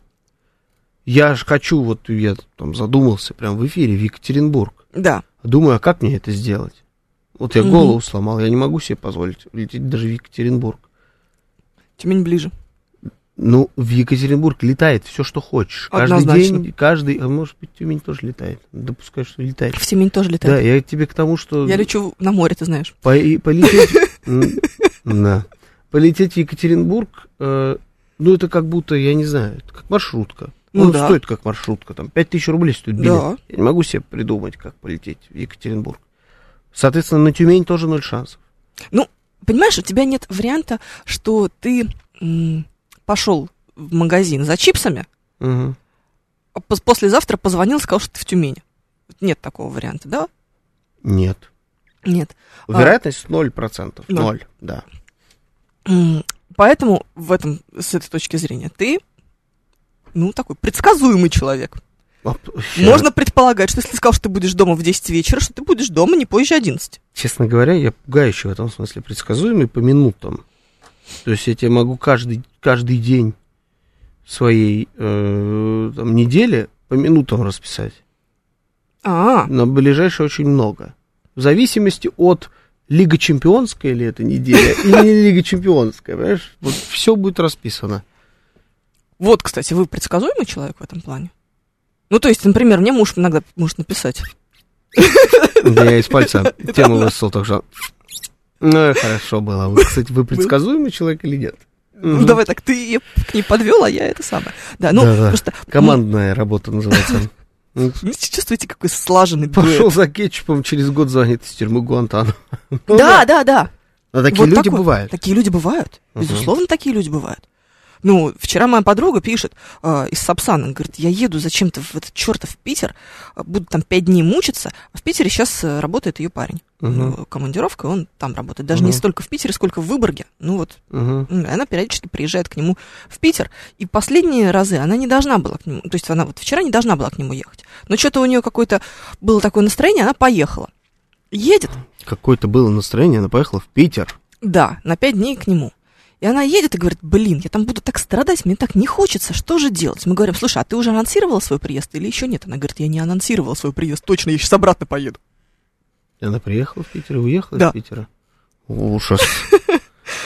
Я же хочу, вот я там задумался прям в эфире, в Екатеринбург. Да. Думаю, а как мне это сделать? Вот я Мгм. голову сломал, я не могу себе позволить лететь даже в Екатеринбург. Тюмень ближе. Ну, в Екатеринбург летает все, что хочешь. Каждый Однозначно. день, каждый, а может быть, Тюмень тоже летает. Допускаю, что летает. В Тюмень тоже Да, летает. я тебе к тому, что... Я лечу на море, ты знаешь. По- и полететь... м, Да. Полететь в Екатеринбург, э, ну, это как будто, я не знаю, это как маршрутка. Ну Он да. стоит как маршрутка, там, пять тысяч рублей стоит билет. Да. Я не могу себе придумать, как полететь в Екатеринбург. Соответственно, на Тюмень тоже ноль шансов. Ну, понимаешь, у тебя нет варианта, что ты м, пошел в магазин за чипсами, Мгм. а пос- послезавтра позвонил и сказал, что ты в Тюмени. Нет такого варианта, да? Нет. Нет. А, Вероятность ноль процентов. Да. Ноль, да. м, Поэтому в этом, с этой точки зрения, ты, ну, такой предсказуемый человек. А, Можно предполагать, что если ты сказал, что ты будешь дома в десять вечера, что ты будешь дома не позже одиннадцати. Честно говоря, я пугающий в этом смысле предсказуемый по минутам. То есть я тебе могу каждый, каждый день своей э, там, недели по минутам расписать. А, На ближайшее очень много. В зависимости от Лига Чемпионская ли это неделя, или не Лига Чемпионская, понимаешь? Вот все будет расписано. вот, кстати, вы предсказуемый человек в этом плане? Ну, то есть, например, мне муж иногда может написать. Да я из пальца тему высосал, так что... Ну, хорошо было. Вы, кстати, вы предсказуемый человек или нет? Ну, Мгм. давай так, ты ее к ней подвел, а я это самое. Да, ну, Да-да. просто... Командная работа называется. м, ну, чувствуете, какой слаженный дуэт. Пошел за кетчупом, через год звонит из тюрьмы Гуантанамо. Ну Да, да, да. А такие Вот люди такой- бывают. Такие люди бывают. Мгм. Безусловно, такие люди бывают. Ну, вчера моя подруга пишет э, из Сапсана, говорит, я еду зачем-то в этот чертов Питер, э, буду там пять дней мучиться, а в Питере сейчас э, работает ее парень. Мгм. У него командировка, он там работает. Даже не Мгм. столько в Питере, сколько в Выборге. Ну вот, Мгм. м, она периодически приезжает к нему в Питер, и последние разы она не должна была к нему, то есть она вот вчера не должна была к нему ехать. Но что-то у нее какое-то было такое настроение, она поехала. Едет, Какое-то было настроение, она поехала в Питер. да, на пять дней к нему. И она едет и говорит, блин, я там буду так страдать, мне так не хочется, что же делать? Мы говорим, слушай, а ты уже анонсировала свой приезд или еще нет? Она говорит, я не анонсировала свой приезд, точно, я сейчас обратно поеду. И она приехала в Питер и уехала Да. из Питера. Ужас.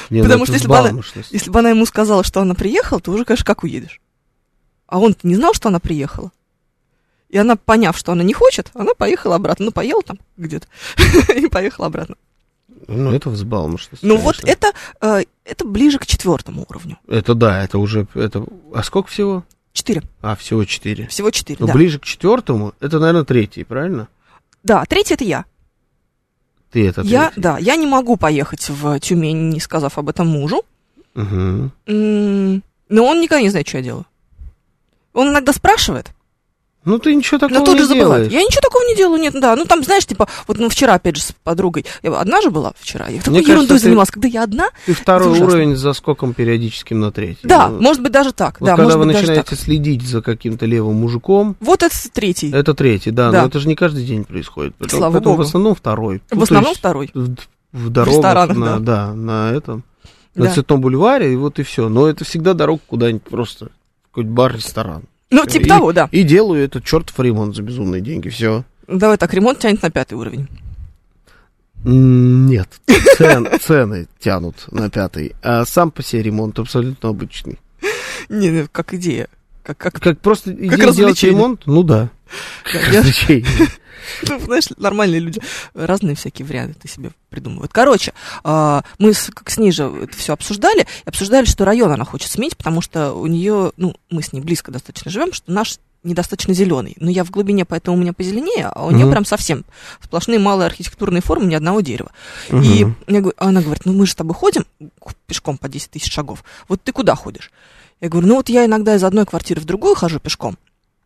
Не, Потому ну, что это если бы, она, взбалмошность. если бы она ему сказала, что она приехала, то уже, конечно, как уедешь? А он не знал, что она приехала. И она, поняв, что она не хочет, она поехала обратно. Ну, поела там где-то и поехала обратно. Ну, это взбалмошность. Ну, конечно. вот это, э, это ближе к четвертому уровню. Это да, это уже... Это... А сколько всего? Четыре. А, всего четыре. Всего четыре, Но да. ближе к четвертому, это, наверное, третий, правильно? Да, третий это я. Ты это Я, третий. да, я не могу поехать в Тюмень, не сказав об этом мужу. Угу. М, Но он никогда не знает, что я делаю. Он иногда спрашивает, Ну, ты ничего такого но тут не же забывает. делаешь. Я ничего такого не делаю, нет, да. Ну, там, знаешь, типа, вот ну, вчера, опять же, с подругой. Я одна же была вчера. Я такой Мне кажется, ерундой ты- занималась. Когда я одна, Ты второй ужасно. уровень за скоком периодическим на третий. да, Ну, может быть, даже так. вот да, когда может вы быть, даже начинаете так. следить за каким-то левым мужиком, Вот это третий. это третий, да, Да. но это же не каждый день происходит. Поэтому, Слава поэтому богу. в основном второй. Ну, В то основном есть второй. В, в дорогах, ресторанах, на, да. да, на этом, на Да. Цветном бульваре, и вот и все. Но это всегда дорога куда-нибудь просто, какой-нибудь бар-ресторан. Ну, типа и, того, да. И делаю этот чертов ремонт за безумные деньги, все. Давай так, ремонт тянет на пятый уровень. Нет, цен- цены тянут на пятый, а сам по себе ремонт абсолютно обычный. Не, ну, как идея. Как, как, Как просто идея делать развлечение. ремонт, ну да. да, Как я- развлечение. Ну, знаешь, нормальные люди разные всякие варианты себе придумывают. Короче, а, мы с, как с ней же это все обсуждали, и обсуждали, что район она хочет сменить, потому что у нее, ну, мы с ней близко достаточно живем, что наш недостаточно зеленый. Но я в глубине, поэтому у меня позеленее, а у нее Мгм. прям совсем сплошные малые архитектурные формы, ни одного дерева. Мгм. И я говорю, а она говорит, ну мы же с тобой ходим пешком по десять тысяч шагов, вот ты куда ходишь? Я говорю, ну вот я иногда из одной квартиры в другую хожу пешком,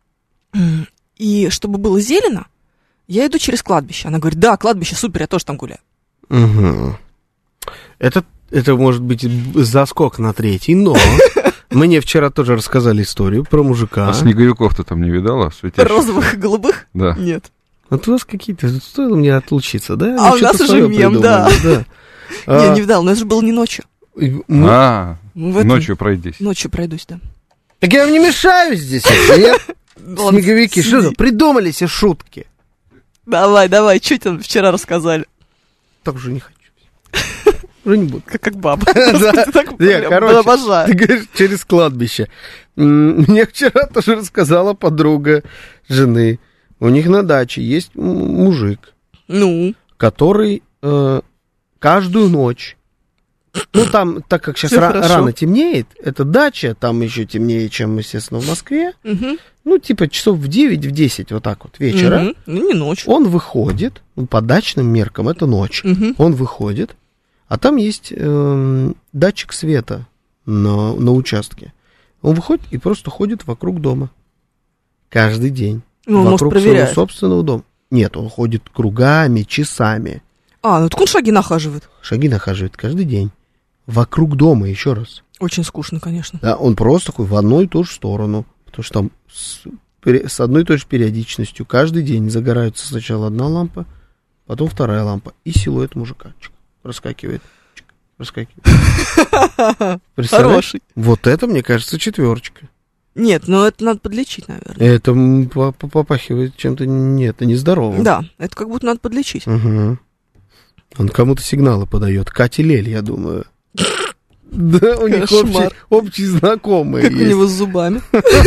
и чтобы было зелено, я иду через кладбище. Она говорит, да, кладбище, супер, я тоже там гуляю. Мгм. Это, это может быть заскок на третий, но мне вчера тоже рассказали историю про мужика. А снеговиков ты там не видала? Светящих? Розовых и голубых? Да. Нет. Вот у вас какие-то... Стоило мне отлучиться, да? А Вы у что-то нас уже своё мем, да. придумали, Не, А, не видал, но это же было не ночью. и мы- А, В этом- ночью пройдись. Ночью пройдусь, да. Так я вам не мешаю здесь, нет? Ладно, Снеговики, что сиди. за придумали себе шутки? Давай, давай, что тебе вчера рассказали? Так уже не хочу. Уже не буду. Как, как баба. Да. Ты так Не, прям короче, обожаю. ты говоришь, через кладбище. М, Мне вчера тоже рассказала подруга жены. У них на даче есть м- мужик, Ну, который э, каждую ночь, ну там, так как сейчас Всё хорошо. рано темнеет, это дача, там еще темнее, чем, естественно, в Москве, мгм, ну типа часов в девять, в десять вот так вот вечера, мгм. Ну, не ночью. он выходит, ну, по дачным меркам это ночь, Мгм. он выходит, а там есть эм, датчик света на, на участке. Он выходит и просто ходит вокруг дома. Каждый день. Ну, он, может, вокруг своего проверяет. собственного дома. Нет, он ходит кругами, часами. А, ну так он шаги нахаживает. Шаги нахаживает каждый день. Вокруг дома, еще раз. Очень скучно, конечно. Да, он просто такой в одну и ту же сторону. Потому что там с, пере- с одной и той же периодичностью каждый день загорается сначала одна лампа, потом вторая лампа. И силуэт мужика. Чик, проскакивает. Чик, проскакивает. Представляешь? Хороший. Вот это, мне кажется, четверочка. Нет, ну это надо подлечить, наверное. Это м, по- по- попахивает чем-то нет, нездоровым. Да, это как будто надо подлечить. Угу. Он кому-то сигналы подает. Катя Лель, я думаю. Да, у них общий, Кошмар. общий знакомый Как у есть. него с зубами.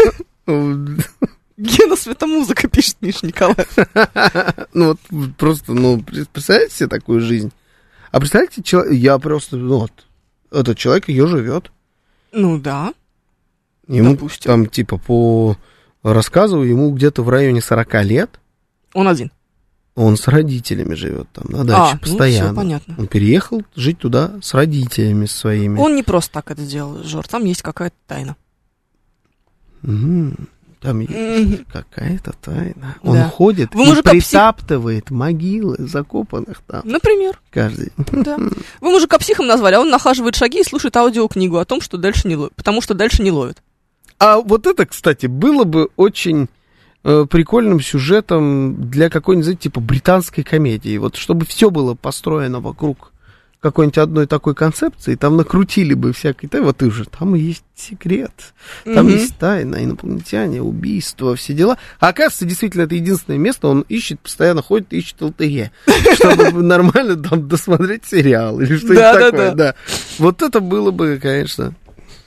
Гена Светомузыка пишет, Миша Николаев. Ну вот просто, ну, представляете себе такую жизнь? А представляете, чело- я просто, ну вот, этот человек ее живет. Ну да. Ему Допустим. там, типа, по рассказу, ему где-то в районе сорок лет. Он один. Он с родителями живет там на даче А, ну постоянно. все, понятно. Он переехал жить туда с родителями своими. Он не просто так это сделал, Жор, там есть какая-то тайна. Мгм. Там есть Мгм. какая-то тайна. Он Да. ходит Вы и мужика псих- притаптывает могилы докопанных там Например, каждый. да. Вы мужика психом назвали, а он нахаживает шаги и слушает аудиокнигу о том, что дальше не ловит, потому что дальше не ловит. А вот это, кстати, было бы очень э, прикольным сюжетом для какой-нибудь, знаете, типа британской комедии. Вот чтобы все было построено вокруг какой-нибудь одной такой концепции, там накрутили бы всякой, да, вот и уже, там есть секрет, там Мгм. есть тайна, инопланетяне, убийства, все дела. А оказывается, действительно, это единственное место, он ищет, постоянно ходит, ищет эл тэ е, чтобы нормально там досмотреть сериал или что-нибудь Да-да-да. такое, да. Вот это было бы, конечно,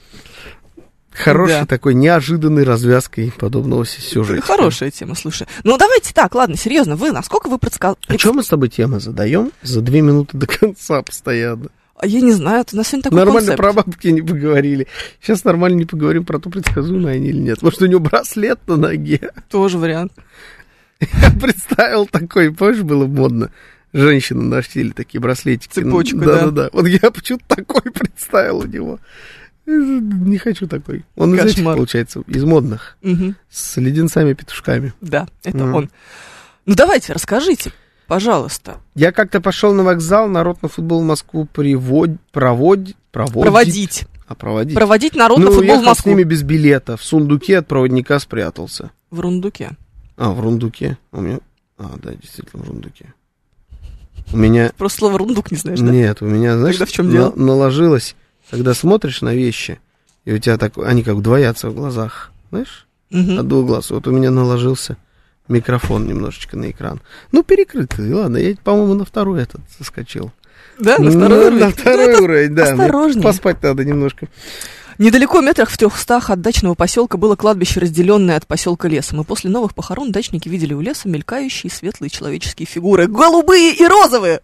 хорошей Да. такой неожиданной развязкой подобного сюжета. Хорошая тема, слушай. Ну, давайте так, ладно, серьезно, вы, насколько вы предсказали... А что мы с тобой темы задаем за две минуты до конца постоянно? Я не знаю, у нас сегодня такой Нормально концепт. про бабки не поговорили. Сейчас нормально не поговорим про то, предсказуемые они или нет. Может, у него браслет на ноге? Тоже вариант. Я представил такой, помнишь, было модно. Женщины носили такие браслетики. Цепочку, да. Да-да-да. Вот я почему-то такой представил у него. Не хочу такой. Он из этих, Кошмар. получается, из модных. Мгм. С леденцами-петушками. Да, это Мгм. он. Ну, давайте, расскажите, пожалуйста. Я как-то пошел на вокзал, народ на футбол в Москву привод... проводит... Проводит. Проводить. А, проводить. Проводить народ на Ну, футбол в уехал с Москву. ними без билета. В сундуке от проводника спрятался. В рундуке. А, в рундуке. У меня... А, да, действительно, в рундуке. У меня... Просто слово рундук не знаешь, да? Нет, у меня, знаешь, Тогда в чем на- дело? наложилось, когда смотришь на вещи, и у тебя так... Они как двоятся в глазах, знаешь? Мгм. От двух глаз. Вот у меня наложился микрофон немножечко на экран. Ну, перекрытый, ладно. Я, по-моему, на второй этот соскочил. Да, на Ну, второй уровень. На второй Ну, это уровень, да. Мне осторожнее. поспать надо немножко. Недалеко, метрах в трехстах от дачного поселка, было кладбище, разделенное от поселка лесом. И после новых похорон дачники видели у леса мелькающие светлые человеческие фигуры. Голубые и розовые!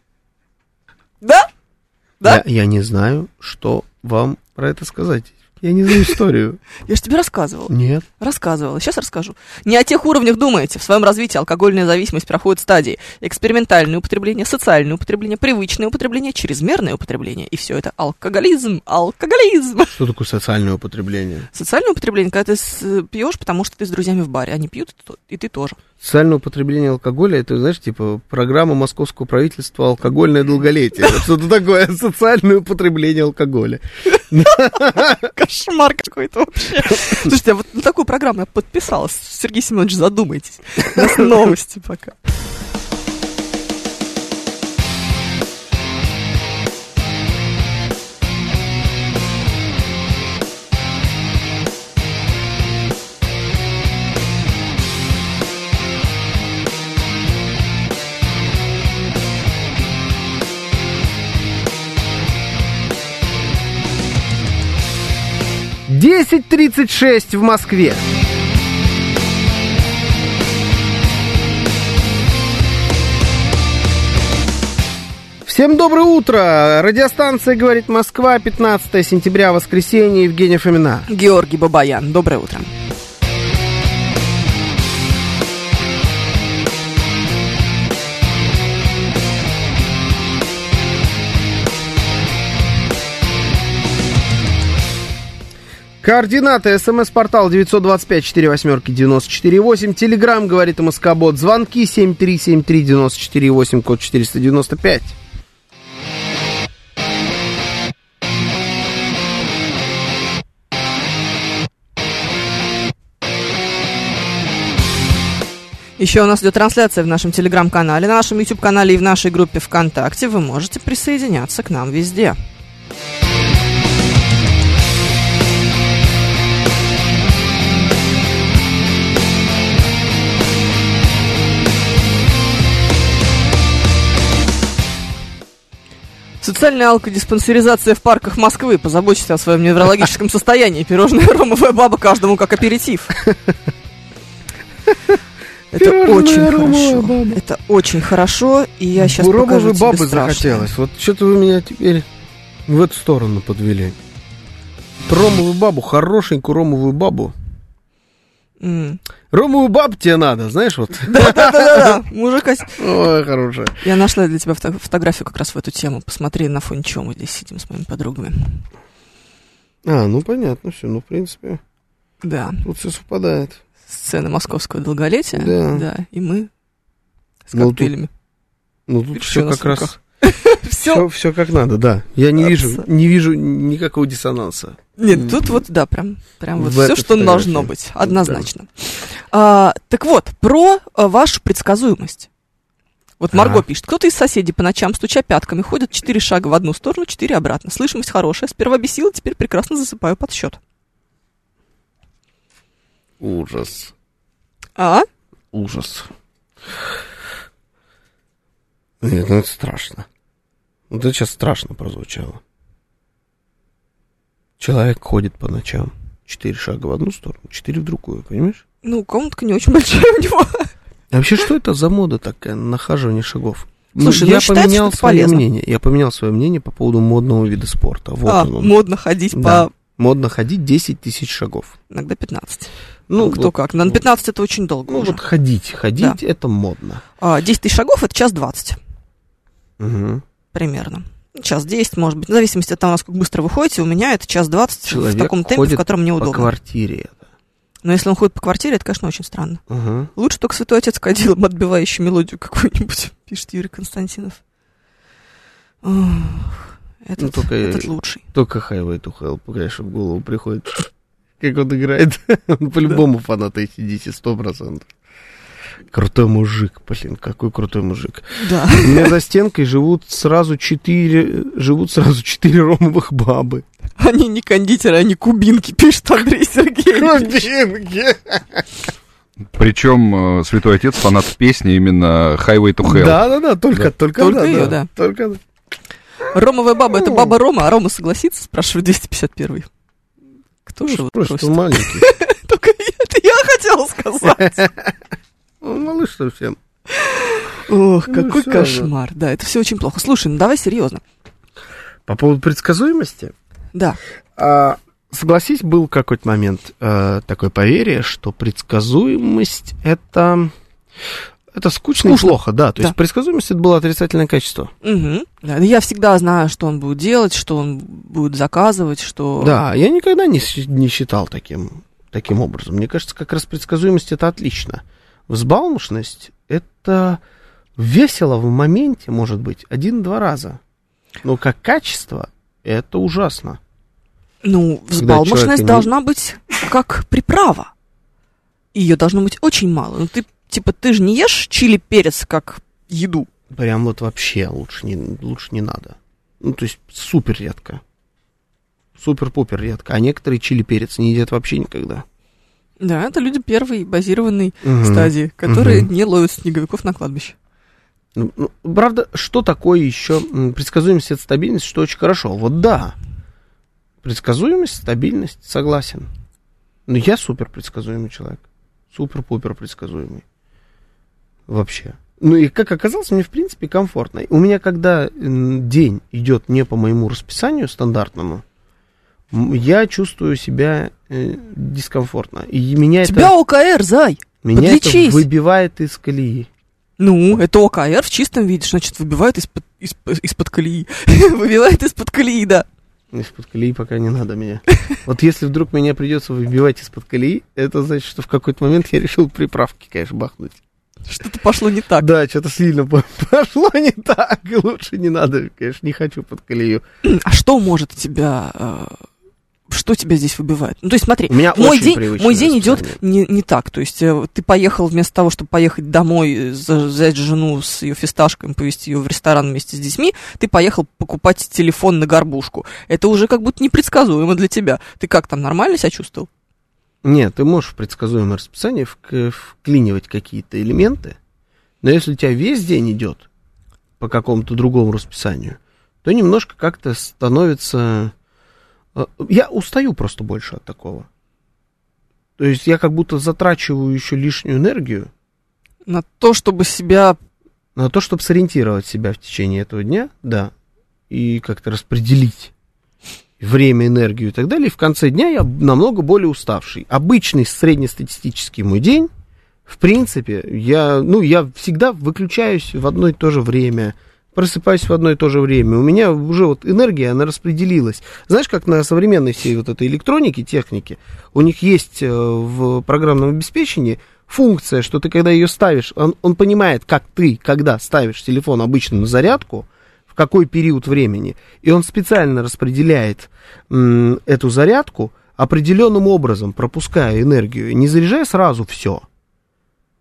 Да? Да? Я, я не знаю, что вам про это сказать. Я не знаю историю. Я же тебе рассказывала. Нет. Рассказывала. Сейчас расскажу. Не о тех уровнях думаете. В своем развитии алкогольная зависимость проходит стадии. Экспериментальное употребление, социальное употребление, привычное употребление, чрезмерное употребление. И все это алкоголизм. Алкоголизм. Что такое социальное употребление? Социальное употребление, когда ты с- пьешь, потому что ты с друзьями в баре. Они пьют, и ты- и ты тоже. Социальное употребление алкоголя, это, знаешь, типа программа московского правительства «Алкогольное долголетие». Это что-то такое, социальное употребление алкоголя. Кошмар какой-то вообще. Слушайте, а вот на такую программу я подписалась. Сергей Семенович, задумайтесь. У нас новости пока. десять тридцать шесть в Москве. Всем доброе утро. Радиостанция «Говорит Москва», пятнадцатое сентября, воскресенье, Евгения Фомина. Георгий Бабаян, доброе утро. Координаты: смс-портал девять два пять четыре восемь девяносто четыре восемь, телеграмм «Говорит МСК-бот», звонки семь три семь три девяносто четыре восемь, код четыреста девяносто пять. Еще у нас идет трансляция в нашем телеграм-канале, на нашем YouTube-канале и в нашей группе ВКонтакте. Вы можете присоединяться к нам везде. Социальная алкодиспансеризация в парках Москвы. Позаботьтесь о своем неврологическом состоянии. Пирожная ромовая баба каждому как аперитив. Это Пирожная очень ромовая хорошо. баба. Это очень хорошо, и я сейчас покажу Ромовой тебе бабы страшное. захотелось. Вот что-то вы меня теперь в эту сторону подвели. Ромовую бабу, хорошенькую ромовую бабу. М. Ромовую бабу тебе надо, знаешь, вот. Да-да-да, мужика. с- Ой, хорошая. Я нашла для тебя фото- фотографию как раз в эту тему. Посмотри, на фоне чего мы здесь сидим с моими подругами. А, ну понятно, все, ну в принципе, Да, тут все совпадает. сцена московского долголетия. Да. Да, и мы с Ну, тут- коктейлями. Ну тут Что у все нас как в раз, руках? все, Все. все как надо, да. Я не вижу, Абсо- не вижу никакого диссонанса. Нет, тут вот, да, прям, прям вот В все, этой что фотографии. должно быть, однозначно. А, так вот, про а, вашу предсказуемость. Вот Марго А. пишет, кто-то из соседей по ночам, стуча пятками, ходит четыре шага в одну сторону, четыре обратно. Слышимость хорошая, сперва бесила, теперь прекрасно засыпаю под счет. Ужас. А? Ужас. Нет, ну это страшно. Вот это сейчас страшно прозвучало. Человек ходит по ночам. Четыре шага в одну сторону, четыре в другую, понимаешь? Ну, комнатка не очень большая у него. А вообще, что это за мода такая, нахаживание шагов? Слушай, ну, ну, я считается, поменял что это свое полезно. мнение. Я поменял свое мнение по поводу модного вида спорта. Вот а, он. модно ходить Да. по... Модно ходить десять тысяч шагов. Иногда пятнадцать. Ну, Ну, кто вот, как. На пятнадцать это очень долго Ну, уже. вот ходить, ходить, это модно. А, десять тысяч шагов это час двадцать. Угу. Примерно. Час десять, может быть. В зависимости от того, насколько быстро вы ходите, у меня это час двадцать Человек в таком темпе, в ходит котором мне по удобно. квартире. Но если он ходит по квартире, это, конечно, очень странно. Угу. Лучше только святой отец кадилом, отбивающий мелодию какую-нибудь, пишет Юрий Константинов. Ох, этот, Ну, только- этот лучший. Только Highway to Hell, конечно, в голову приходит. Как он играет. Он по-любому фанат эй си ди си, сто процентов. Крутой мужик, блин, какой крутой мужик. Да. У меня за стенкой живут сразу четыре, живут сразу четыре ромовых бабы. Они не кондитеры, они кубинки, пишет Андрей Сергеевич. Кубинки! Причем э, Святой Отец фанат песни именно Highway to Hell. Да-да-да, только, Да. только, Только да, её, да. да. Только, да. Ромовая баба, это баба Рома, а Рома согласится, спрашивает двести пятьдесят первый. Кто же Ну, вот просто просит? маленький. Только это я хотела сказать. Он малыш совсем. Ох, Ну, какой всё, кошмар. Да, это все очень плохо. Слушай, ну давай серьезно. По поводу предсказуемости. Да. А, согласись, был какой-то момент э, такое поверье, что предсказуемость это, это скучно, Скучно. и плохо, да. То Да. есть предсказуемость это было отрицательное качество. Угу. Да, я всегда знаю, что он будет делать, что он будет заказывать, что... Да, я никогда не, щ- не считал таким, таким образом. Мне кажется, как раз предсказуемость это отлично. Взбалмошность это весело в моменте, может быть, один-два раза. Но как качество это ужасно. Ну, человека взбалмошность не- должна быть как приправа. Ее должно быть очень мало. Ну, ты, типа, ты же не ешь чили перец как еду. Прям вот вообще лучше не, лучше не надо. Ну, то есть супер редко. Супер-пупер редко. А некоторые чили перец не едят вообще никогда. Да, это люди первой базированной Мгм. стадии, которые Мгм. не ловят снеговиков на кладбище. Ну, ну, правда, что такое еще м, предсказуемость, это стабильность, что очень хорошо. Вот да, предсказуемость, стабильность, согласен. Но я супер предсказуемый человек. Супер-пупер предсказуемый. Вообще. Ну и как оказалось, мне в принципе комфортно. У меня когда м, день идет не по моему расписанию стандартному, м, я чувствую себя э, дискомфортно. И меня У тебя это, ОКР, зай. меня это подлечись. выбивает из колеи. Ну, это ОКР в чистом виде, значит, выбивает из-под, из- из-под колеи. Выбивает из-под колеи, да. Из-под колеи пока не надо меня. Вот если вдруг меня придется выбивать из-под колеи, это значит, что в какой-то момент я решил приправки, конечно, бахнуть. Что-то пошло не так. Да, что-то сильно по- пошло не так. Лучше не надо, конечно, не хочу под колею. А что может тебя... э, Что тебя здесь выбивает? Ну, то есть, смотри, У меня мой очень день, привычное мой день идет расписание. не, не так. То есть, э, ты поехал вместо того, чтобы поехать домой, э, за- взять жену с ее фисташками, повезти ее в ресторан вместе с детьми, ты поехал покупать телефон на горбушку. Это уже как будто непредсказуемо для тебя. Ты как там, нормально себя чувствовал? Нет, ты можешь в предсказуемое расписание вк- вклинивать какие-то элементы, но если у тебя весь день идет по какому-то другому расписанию, то немножко как-то становится... Я устаю просто больше от такого. То есть я как будто затрачиваю еще лишнюю энергию На то, чтобы себя... на то, чтобы сориентировать себя в течение этого дня, да, и как-то распределить время, энергию и так далее. И в конце дня я намного более уставший. Обычный среднестатистический мой день, в принципе, я, ну, я всегда выключаюсь в одно и то же время, просыпаюсь в одно и то же время. У меня уже вот энергия, она распределилась. Знаешь, как на современной всей вот этой электронике, технике, у них есть э, в программном обеспечении функция, что ты, когда ее ставишь, он, он понимает, как ты, когда ставишь телефон обычно на зарядку, в какой период времени, и он специально распределяет м, эту зарядку определенным образом, пропуская энергию, не заряжая сразу все.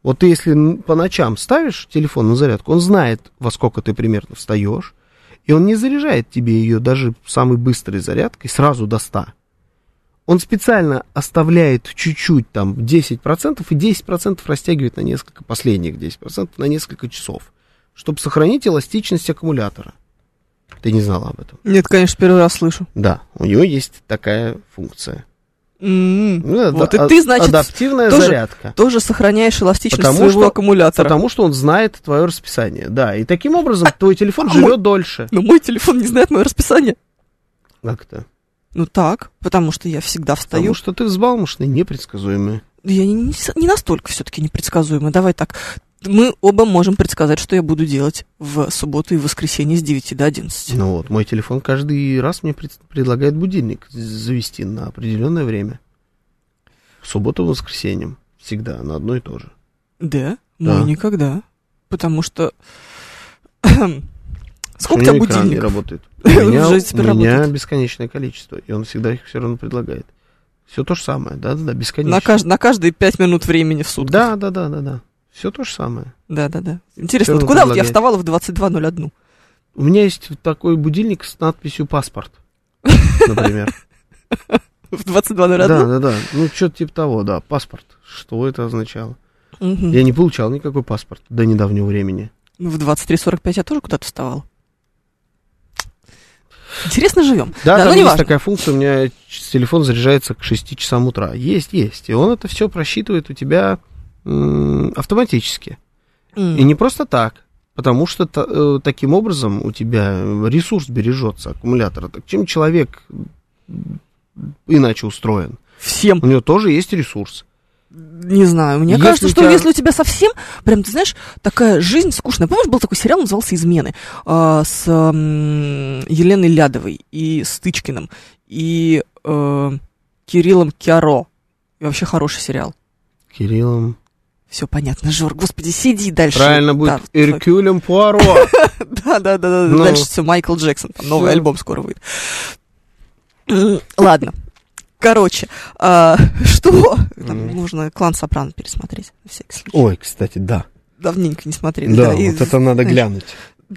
Вот ты если по ночам ставишь телефон на зарядку, он знает, во сколько ты примерно встаешь, и он не заряжает тебе ее даже самой быстрой зарядкой сразу до ста. Он специально оставляет чуть-чуть, там, десять процентов, и десять процентов растягивает на несколько, последних десять процентов на несколько часов, чтобы сохранить эластичность аккумулятора. Ты не знала об этом? Нет, конечно, первый раз слышу. Да, у него есть такая функция. Mm-hmm. Ну, вот а, и ты, значит, адаптивная тоже, зарядка. Тоже сохраняешь эластичность потому своего что, аккумулятора. Потому что он знает твое расписание, да. И таким образом твой телефон а живет мой, дольше. Но мой телефон не знает мое расписание. Как это? Ну так, потому что я всегда встаю. Потому что ты взбалмошный, непредсказуемый. Я не, не, не настолько все-таки непредсказуемый. Давай так. Мы оба можем предсказать, что я буду делать в субботу и воскресенье с девяти до одиннадцати. Ну вот, мой телефон каждый раз мне пред, предлагает будильник завести на определенное время. В субботу и воскресенье. Всегда, на одно и то же. Да? Да. Мой никогда. Потому что... Сколько у тебя будильников? Не работает. У меня, Уже теперь у меня работает. бесконечное количество, и он всегда их все равно предлагает. Все то же самое, да-да-да, бесконечно. На, кажд... на каждые пять минут времени в сутках. Да-да-да-да-да. Все то же самое. Да-да-да. Интересно, Всё вот куда вот я предлагает. вставала в двадцать два ноль один? У меня есть вот такой будильник с надписью «паспорт», например. В двадцать два ноль один? Да-да-да, ну что-то типа того, да, паспорт. Что это означало? Угу. Я не получал никакой паспорт до недавнего времени. В двадцать три сорок пять я тоже куда-то вставала. Интересно живем. Да, да там ну, не есть важно. такая функция, у меня телефон заряжается к шести часам утра. Есть, есть. И он это все просчитывает у тебя м- автоматически. Mm. И не просто так, потому что та, э, таким образом у тебя ресурс бережется, аккумулятора. Так чем человек иначе устроен? Всем. У него тоже есть ресурс. Не знаю, мне Если кажется, у что тебя- если у тебя совсем, прям, ты знаешь, такая жизнь скучная. Помнишь, был такой сериал, назывался «Измены», а, с м, Еленой Лядовой и Стычкиным, и э, Кириллом Кяро. И вообще хороший сериал. Кириллом. Все понятно, Жор, господи, сиди дальше. Правильно будет Да, Эркюлем Пуаро. Да, да, да, да. Ну. Дальше все, Майкл Джексон, там новый Всё. альбом скоро выйдет. М, Ладно. Короче, а, что? Там Мгм. нужно «Клан Сопрано» пересмотреть, на всякий случай. Ой, кстати, да. Давненько не смотрели. Да, и, вот это надо знаешь, глянуть.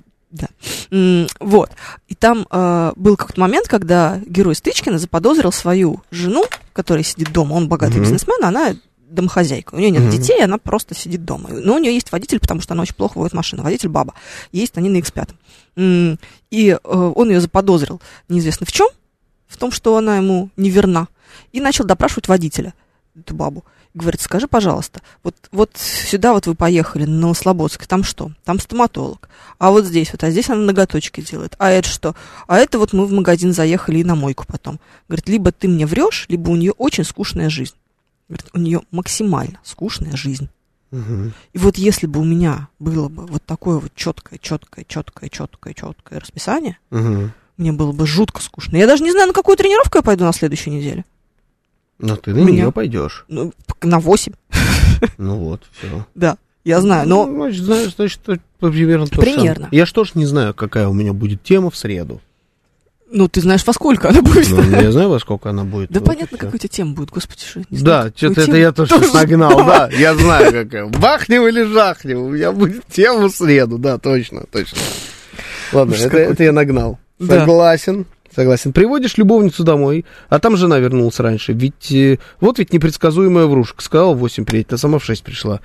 М, Вот. И там э, был какой-то момент, когда герой Стычкина заподозрил свою жену, которая сидит дома. Он богатый Мгм. бизнесмен, а она домохозяйка. У нее нет Мгм. детей, она просто сидит дома. Но у нее есть водитель, потому что она очень плохо водит машину. Водитель баба. Есть они на икс пять. М, И э, он ее заподозрил неизвестно в чем, в том, что она ему не верна. И начал допрашивать водителя, эту бабу. Говорит, скажи, пожалуйста, вот, вот сюда вот вы поехали, на Новослободск, там что? Там стоматолог. А вот здесь вот, а здесь она ноготочки делает. А это что? А это вот мы в магазин заехали и на мойку потом. Говорит, либо ты мне врешь, либо у нее очень скучная жизнь. Говорит, у нее максимально скучная жизнь. Мгм. И вот если бы у меня было бы вот такое вот четкое, четкое, четкое, четкое, четкое расписание, Мгм. мне было бы жутко скучно. Я даже не знаю, на какую тренировку я пойду на следующей неделе. Но ты на Меня- нее пойдешь. Ну, на восемь. Ну вот, все. Да, я знаю, но... Ну, значит, знаешь, значит, то- примерно то же Примерно. самое. Я ж тоже не знаю, какая у меня будет тема в среду. Ну, ты знаешь, во сколько она будет. Ну, я знаю, во сколько она будет. Да вот и понятно, всё. какой у тебя тема будет, господи, что не знаю, Да, какую что-то это тему. я тоже Тоже нагнал, давай. да, я знаю какая. Бахнем или жахнем, у меня будет тема в среду, да, точно, точно. Ладно, Ужас это, какой. это я нагнал. Да. Согласен, согласен. Приводишь любовницу домой, а там жена вернулась раньше. Ведь э, вот ведь непредсказуемая врушка. Сказала в восемь приедет, а сама в шесть пришла.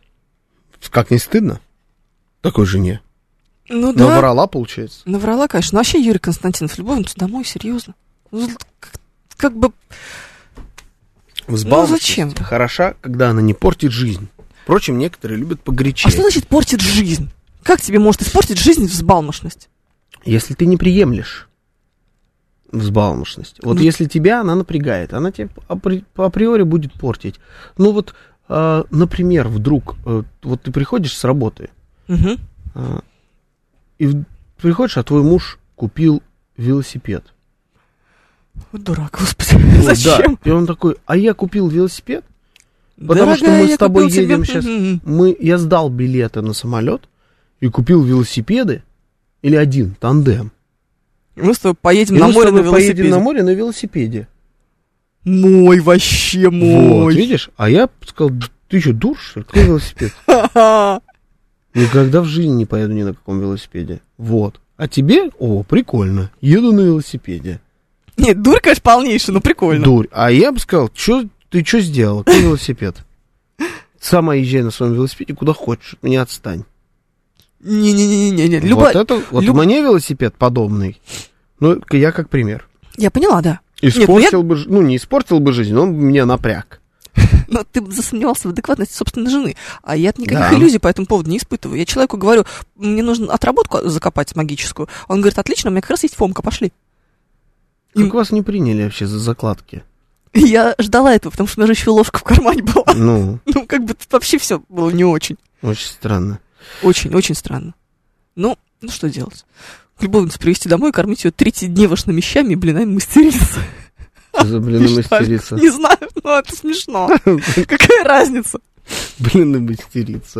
Как не стыдно такой жене? Ну да, Наврала, получается. наврала, конечно. Но вообще Юрий Константинов, любовницу домой, серьезно. Ну, как, как бы... Взбалмошность зачем? хороша, когда она не портит жизнь. Впрочем, некоторые любят А погорячее. что значит портит жизнь? Как тебе может испортить жизнь взбалмошность? Если ты не приемлешь взбалмошность. Вот Ну. если тебя она напрягает, она тебе апри- априори будет портить. Ну вот, а, например, вдруг, э, вот ты приходишь с работы, Угу. а, и в- приходишь, а твой муж купил велосипед. Вот дурак, господи, Вот, зачем? да. И он такой, а я купил велосипед, потому что Дорогая, мы с я тобой купил тебе- едем сейчас. Мгм. Мы, я сдал билеты на самолет и купил велосипеды, или один, тандем. Мы с тобой поедем И на мы с море на тобой поедем велосипеде. на море на велосипеде. Мой, вообще Вот, мой. видишь? А я сказал, Ты что, дур, что ли? Какой велосипед? Никогда в жизни не поеду ни на каком велосипеде. Вот. А тебе? О, прикольно. Еду на велосипеде. Нет, дурь, конечно, полнейшая, но прикольно. Дурь. А я бы сказал, чё, ты что сделала? Какой велосипед? Сама езжай на своем велосипеде куда хочешь, не отстань. Не-не-не-не-не. Любо... Вот это, вот Люб... у меня велосипед подобный. Ну, я как пример. Я поняла, да. Испортил Нет, ну, я... бы, ну, не испортил бы жизнь, но он меня напряг. Но ты засомневался в адекватности собственной жены. А я никаких Да. иллюзий по этому поводу не испытываю. Я человеку говорю, мне нужно отработку закопать магическую. Он говорит, отлично, у меня как раз есть Фомка, пошли. Как вас не приняли вообще за закладки? И я ждала этого, потому что у меня же еще ложка в кармане была. Ну, Ну, как бы вообще все было не очень. очень странно. Очень, очень странно. Ну, ну что делать? Любовницу привезти домой и кормить ее тридцать дней вашими щами и блинами мастерица. Что за, блин, и мастерица? Не знаю, но это смешно. Какая разница? Блин, и мастерица.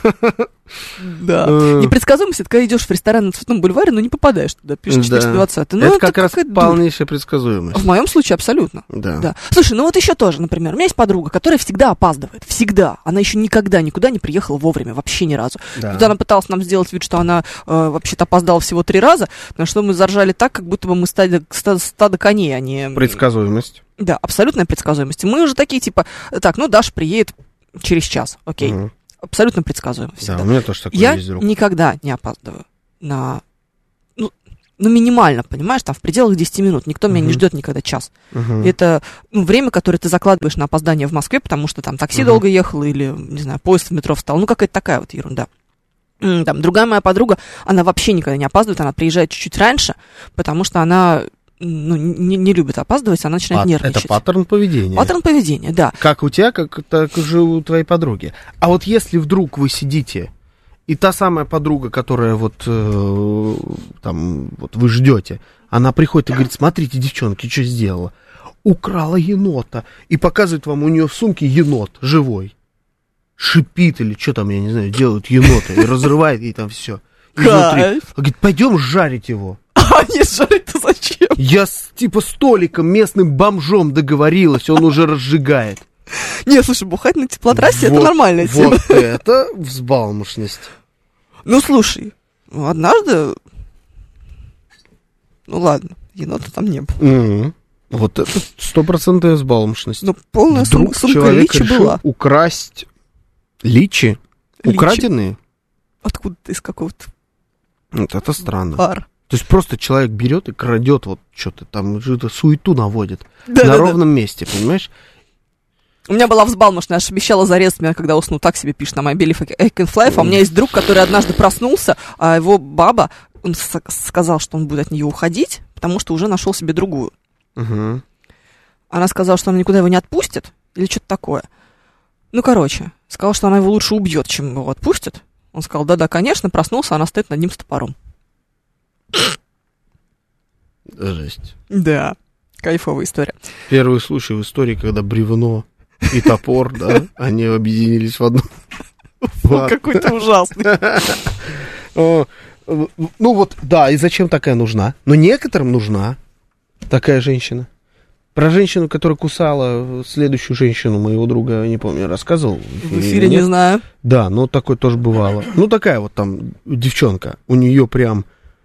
Да. Э. Непредсказуемость, это когда идешь в ресторан на Цветном бульваре, но не попадаешь туда, пишешь Да. четыреста двадцать. Ну, Это как раз какая-то дурь. полнейшая предсказуемость. В моем случае абсолютно. Да. Да. Слушай, ну вот еще тоже, например, у меня есть подруга, которая всегда опаздывает. Всегда. Она еще никогда никуда не приехала вовремя, вообще ни разу. Да. Тут она пыталась нам сделать вид, что она э, вообще-то опоздала всего три раза, на что мы заржали так, как будто бы мы стадо, стадо, стадо коней, а не... Предсказуемость. Да, абсолютная предсказуемость. И мы уже такие, типа, так, ну, Даша приедет через час, окей. Мгм. Абсолютно предсказуемо Да, всегда. у меня тоже такой Я есть друг. никогда не опаздываю на... Ну, ну, минимально, понимаешь, там в пределах десяти минут. Никто меня не Мгм. ждет никогда час. Мгм. Это ну, время, которое ты закладываешь на опоздание в Москве, потому что там такси Мгм. долго ехало или, не знаю, поезд в метро встал. Ну, какая-то такая вот ерунда. М, Там, другая моя подруга, она вообще никогда не опаздывает, она приезжает чуть-чуть раньше, потому что она ну, не, не любит опаздывать, она начинает Пат- нервничать. Это паттерн поведения. Паттерн поведения, да. Как у тебя, как так же у твоей подруги. А вот если вдруг вы сидите, и та самая подруга, которая вот э, там, вот вы ждете, она приходит и говорит, смотрите, девчонки, что сделала? Украла енота. И показывает вам у нее в сумке енот живой. Шипит или что там, я не знаю, делают енота. И разрывает ей там все. Кайф. Говорит, пойдем жарить его. А нет, жарить-то зачем? Я с типа столиком, местным бомжом договорилась, он уже разжигает. Не, слушай, бухать на теплотрассе Вот- это нормальная тема. Вот это взбалмошность. Ну, слушай, ну, однажды... Ну, ладно, енота там не было. Мгм. Вот это стопроцентная взбалмошность. Но полная сум- Вдруг сумка человек личи решил была. украсть личи? Личи. Украденные? Откуда-то из какого-то Вот это странно. пара. То есть просто человек берет и крадет вот что-то там, что-то суету наводит Да, на да, да. ровном месте, понимаешь? У меня была взбалмошная, я же обещала зарезать меня, когда усну, так себе пишет на мобиле Экенфлайф. А у меня есть друг, который однажды проснулся, а его баба, он с- сказал, что он будет от нее уходить, потому что уже нашел себе другую. Угу. Она сказала, что она никуда его не отпустит, или что-то такое. Ну, короче, сказала, что она его лучше убьет, чем его отпустит. Он сказал, да-да, конечно, проснулся, она стоит над ним с топором. Жесть. Да, кайфовая история. Первый случай в истории, когда бревно и топор, да, они объединились в одну. Фу, какой ты ужасный. О, Ну вот, да, и зачем такая нужна? Но некоторым нужна такая женщина. Про женщину, которая кусала следующую женщину моего друга, не помню, я рассказывал. В эфире не Нет? знаю. Да, но такое тоже бывало. Ну, такая вот там девчонка, у нее прям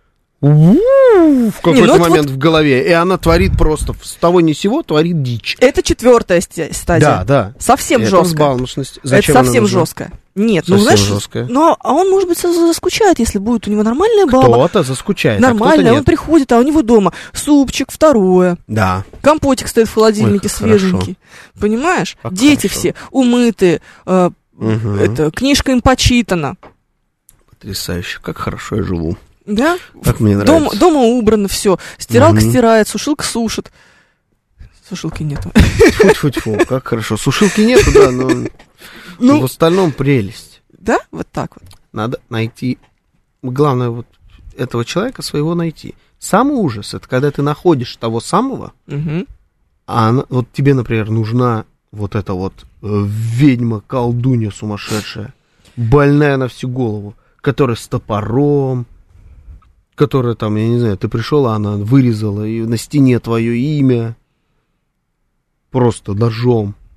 в какой-то ну это момент в голове, и она творит просто с того ни сего, творит дичь. Это четвертая ст- стадия. Да, да. Совсем Это жесткая. взбалмошность. Это Зачем она совсем нужна? жесткая. Нет, ну Совсем знаешь, жесткая. но а он, может быть, заскучает, если будет у него нормальная баба. Кто-то заскучает, а Нормально, кто-то он нет. приходит, а у него дома супчик, второе, Да. компотик стоит в холодильнике Ой, как хорошо. свеженький. Понимаешь? Как Дети хорошо. все умытые, э, Мгм. это, книжка им почитана. Потрясающе. Как хорошо я живу. Да? Как мне Дома, нравится. дома убрано все. Стиралка Мгм. стирает, сушилка сушит. Сушилки нету. Тьфу-тьфу-тьфу, как хорошо. Сушилки нету, да, но Ну. в остальном прелесть. Да? Вот так вот. Надо найти... Главное, вот этого человека своего найти. Самый ужас — это когда ты находишь того самого, Мгм. а она- вот тебе, например, нужна вот эта вот э, ведьма, колдунья сумасшедшая, больная на всю голову, которая с топором, которая там, я не знаю, ты пришел, а она вырезала и на стене твое имя, просто ножом,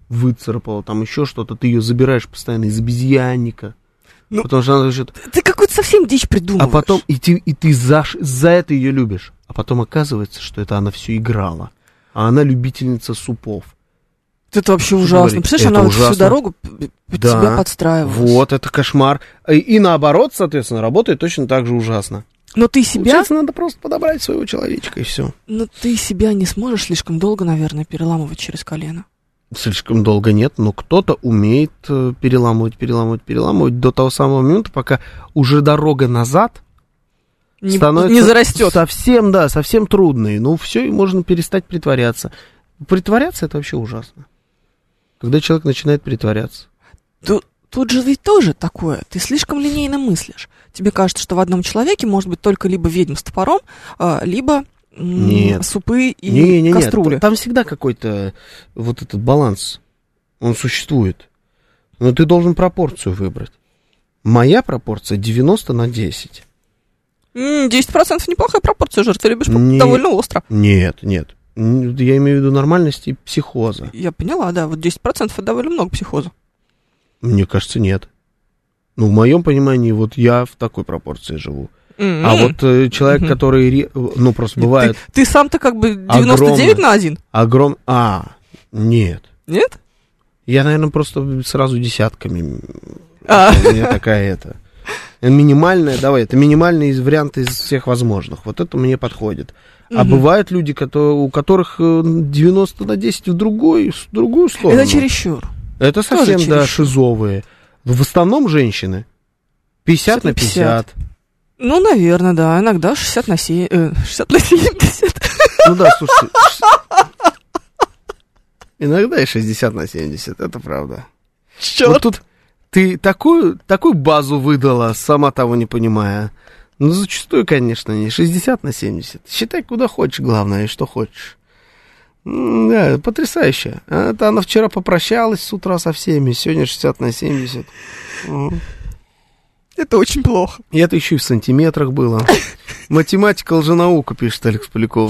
выцарапала, там еще что-то, ты ее забираешь постоянно из обезьянника. Ну, потому что она говорит, ты какую-то совсем дичь придумываешь. а потом, и ты, и ты за, за это ее любишь. А потом оказывается, что это она все играла. А она любительница супов. Это вообще Что ужасно. говорить? Представляешь, Это она ужасно. вот всю дорогу под Да. тебя подстраивалась. Вот, это кошмар. И, и наоборот, соответственно, работает точно так же ужасно. Но ты себя... Получается, надо просто подобрать своего человечка, и все. Но ты себя не сможешь слишком долго, наверное, переламывать через колено. Слишком долго нет, но кто-то умеет э, переламывать, переламывать, переламывать до того самого момента, пока уже дорога назад Не, становится не зарастет. совсем, да, совсем трудной. Ну, все, и можно перестать притворяться. Притворяться — это вообще ужасно. Когда человек начинает притворяться. Тут, тут же ведь тоже такое. Ты слишком линейно мыслишь. Тебе кажется, что в одном человеке может быть только либо ведьма с топором, а, либо м- Нет. супы и не, не, кастрюли. Нет, там всегда какой-то вот этот баланс. Он существует. Но ты должен пропорцию выбрать. Моя пропорция девяносто на десять. М, десять процентов неплохая пропорция, Жор. Ты любишь Не- довольно остро. Нет, нет. Н- Я имею в виду нормальность и психоза. Я поняла, да. Вот десять процентов это довольно много психоза. Мне кажется, нет. Ну, в моем понимании, вот я в такой пропорции живу. М-м. А вот э, человек, Мгм. который, ре- ну, просто бывает Ты, ты сам-то как бы девяносто девять на один. огром... А, нет. Нет? Я, наверное, просто сразу десятками. А. У меня такая это. Минимальная, давай, это минимальный из вариант из всех возможных. Вот это мне подходит. А Мгм. бывают люди, которые, у которых э, девяносто на десять в другой, в другую сторону. Это чересчур. Это совсем, Тоже да, чересчур. шизовые. В основном женщины. пятьдесят на пятьдесят. Ну, наверное, да. Иногда шестьдесят на семь, э, шестьдесят на семьдесят. Ну да, слушай. Иногда и шестьдесят на семьдесят, это правда. Черт. Вот тут ты такую, такую базу выдала, сама того не понимая. Ну, зачастую, конечно, не шестьдесят на семьдесят. Считай, куда хочешь, главное, и что хочешь. М, Да, потрясающе. А Это она вчера попрощалась с утра со всеми, сегодня шестьдесят на семьдесят. М. Это очень плохо. И это еще и в сантиметрах было. Математика, лженаука, пишет Алекс Поляков.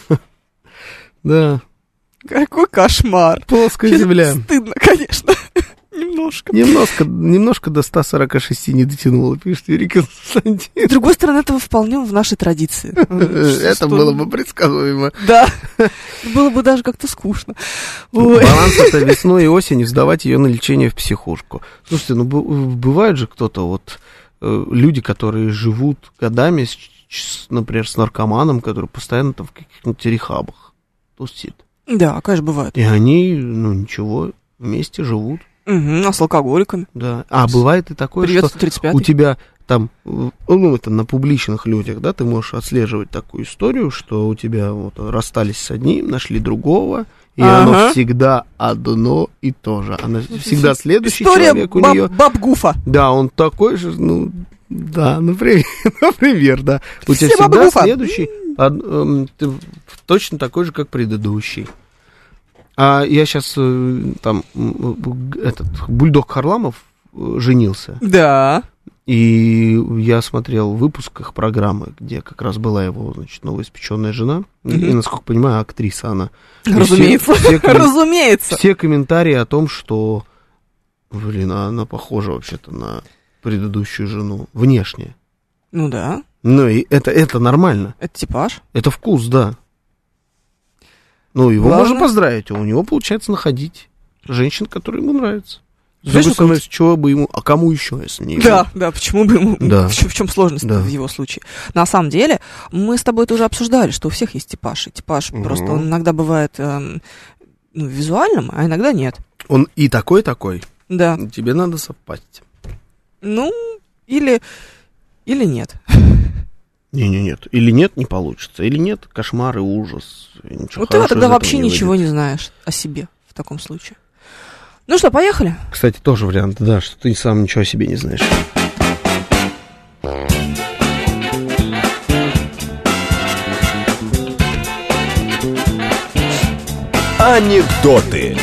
Да, Какой кошмар. плоская земля. Стыдно, конечно. Немножко. Немножко, немножко до ста сорока шести не дотянула, пишет Юрий С Константин. другой стороны, этого вполне в нашей традиции. Это Что- было бы предсказуемо. Да. Было бы даже как-то скучно. Ой. Баланс — это весной и осенью сдавать ее на лечение в психушку. Слушайте, ну б- бывает же кто-то, вот э, люди, которые живут годами, с, с, например, с наркоманом, который постоянно там в каких-нибудь рехабах тусит. Да, конечно, бывает. И они, ну ничего, вместе живут. Мгм, а с алкоголиками? Да. А бывает и такое, Привет, что сто тридцать у пятый. тебя там, э, ну, это на публичных людях, да, ты можешь отслеживать такую историю, что у тебя вот расстались с одним, нашли другого, и Ага. оно всегда одно и то же. Она всегда следующий История человек у баб- нее. баб-гуфа. Да, он такой же, ну, да, например, например, да. У тебя Все всегда бабы-гуфа. следующий од- эм, ты точно такой же, как предыдущий. А я сейчас там м, этот бульдог Харламов э, женился. Да. И я смотрел выпуск их программы, где как раз была его, значит, новоиспеченная жена. И, Мгм. насколько понимаю, актриса она. И Разумеется. Все, все коммен- Разумеется. все комментарии о том, что, блин, а она похожа вообще-то на предыдущую жену. Внешне. Ну да. Ну, и это, это нормально. Это типаж. Это вкус, да. Ну, его Главное- можно поздравить. У него получается находить женщин, которые ему нравятся. С Знаешь, другой стороны, с чего бы ему... А кому еще, если не ему? Да, да, почему бы ему... Да. В, чем, в чем сложность Да. в его случае? На самом деле, мы с тобой это уже обсуждали, что у всех есть типаж. И типаж Мгм. просто он иногда бывает эм, ну, визуальным, а иногда нет. Он и такой, такой. Да. Тебе надо совпасть. Ну, или... Или нет. Не-не-нет. Или нет, не получится. Или нет, кошмар и ужас. И ничего Вот ты хорошего тогда из вообще этого не ничего выйдет. не знаешь о себе в таком случае. Ну что, поехали? Кстати, тоже вариант, да, что ты сам ничего о себе не знаешь. Анекдоты.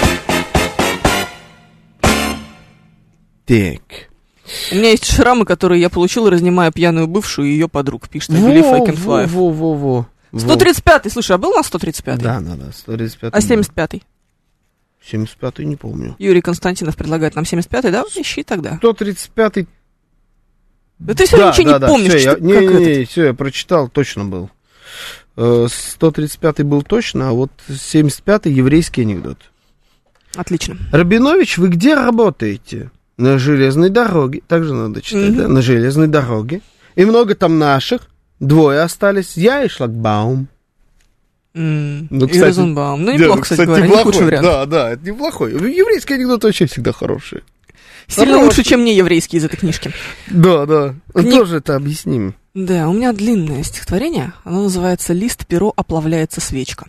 Так. У меня есть шрамы, которые я получил, разнимая пьяную бывшую и ее подруг. Пишет Бelieve I Can Fly. Во-во-во. сто тридцать пятый, слушай, а был у нас сто тридцать пятый? Да, да, да, сто тридцать пятый. А семьдесят пятый? семьдесят пятый не помню. Юрий Константинов предлагает нам семьдесят пятый, да? Ищи тогда. сто тридцать пятый. Да ты все равно да, ничего да, не да, помнишь. Все, что, я, не, как не, этот? не, все, я прочитал, точно был. сто тридцать пятый был точно, а вот семьдесят пятый еврейский анекдот. Отлично. Рабинович, вы где работаете? На железной дороге. Так же надо читать, mm-hmm. да? На железной дороге. И много там наших. Двое остались. Я и Шлагбаум. Mm. Ну, кстати, и Розенбаум. Ну, неплохо, да, кстати, кстати, говоря, неплохой, не худший вариант. Да, да, это неплохой. Еврейский анекдот вообще всегда хороший. Сильно Хороший. лучше, чем не еврейский из этой книжки. Да, да. Кни... Тоже это объясним. Да, у меня длинное стихотворение. Оно называется «Лист, перо, оплавляется свечка».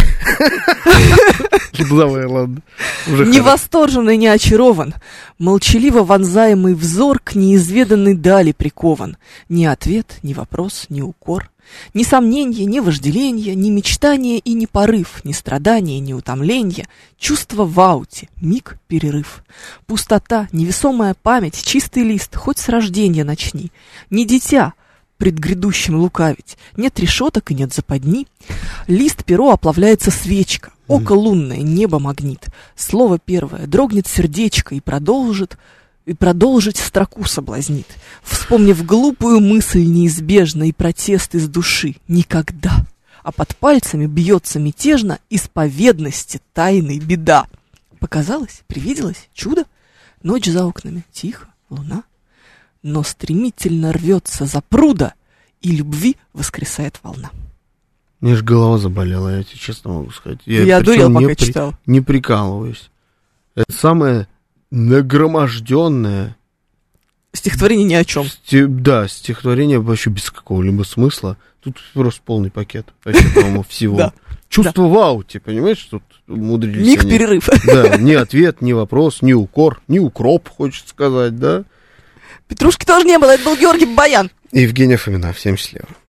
Давай, ладно. Не восторжен и не очарован, молчаливо вонзаемый взор к неизведанной дали прикован. Ни ответ, ни вопрос, ни укор, ни сомнение, ни вожделение, ни мечтание и ни порыв, ни страдание, ни утомление, чувство в ауте, миг перерыв. Пустота, невесомая память, чистый лист, хоть с рождения начни. Не дитя пред грядущим лукавить, нет решеток и нет западни. Лист, перо, оплавляется свечка, око лунное, небо магнит. Слово первое дрогнет сердечко и продолжит, и продолжить строку соблазнит. Вспомнив глупую мысль неизбежно и протест из души, никогда. А под пальцами бьется мятежно исповедности тайной беда. Показалось, привиделось чудо? Ночь за окнами, тихо, луна. Но стремительно рвется за пруда, и любви воскресает волна. Мне же голова заболела, я тебе честно могу сказать. Я, я дурел, пока не читал. При, не прикалываюсь. Это самое нагроможденное стихотворение ни о чем. Сти, да, стихотворение вообще без какого-либо смысла. Тут просто полный пакет. Вообще, по-моему, всего. Чувство в ауте, понимаешь, тут умудрились. Миг перерыв. Да, ни ответ, ни вопрос, ни укор, ни укроп, хочется сказать, да. Петрушки тоже не было, это был Георгий Баян. И Евгения Фомина, всем счастливо.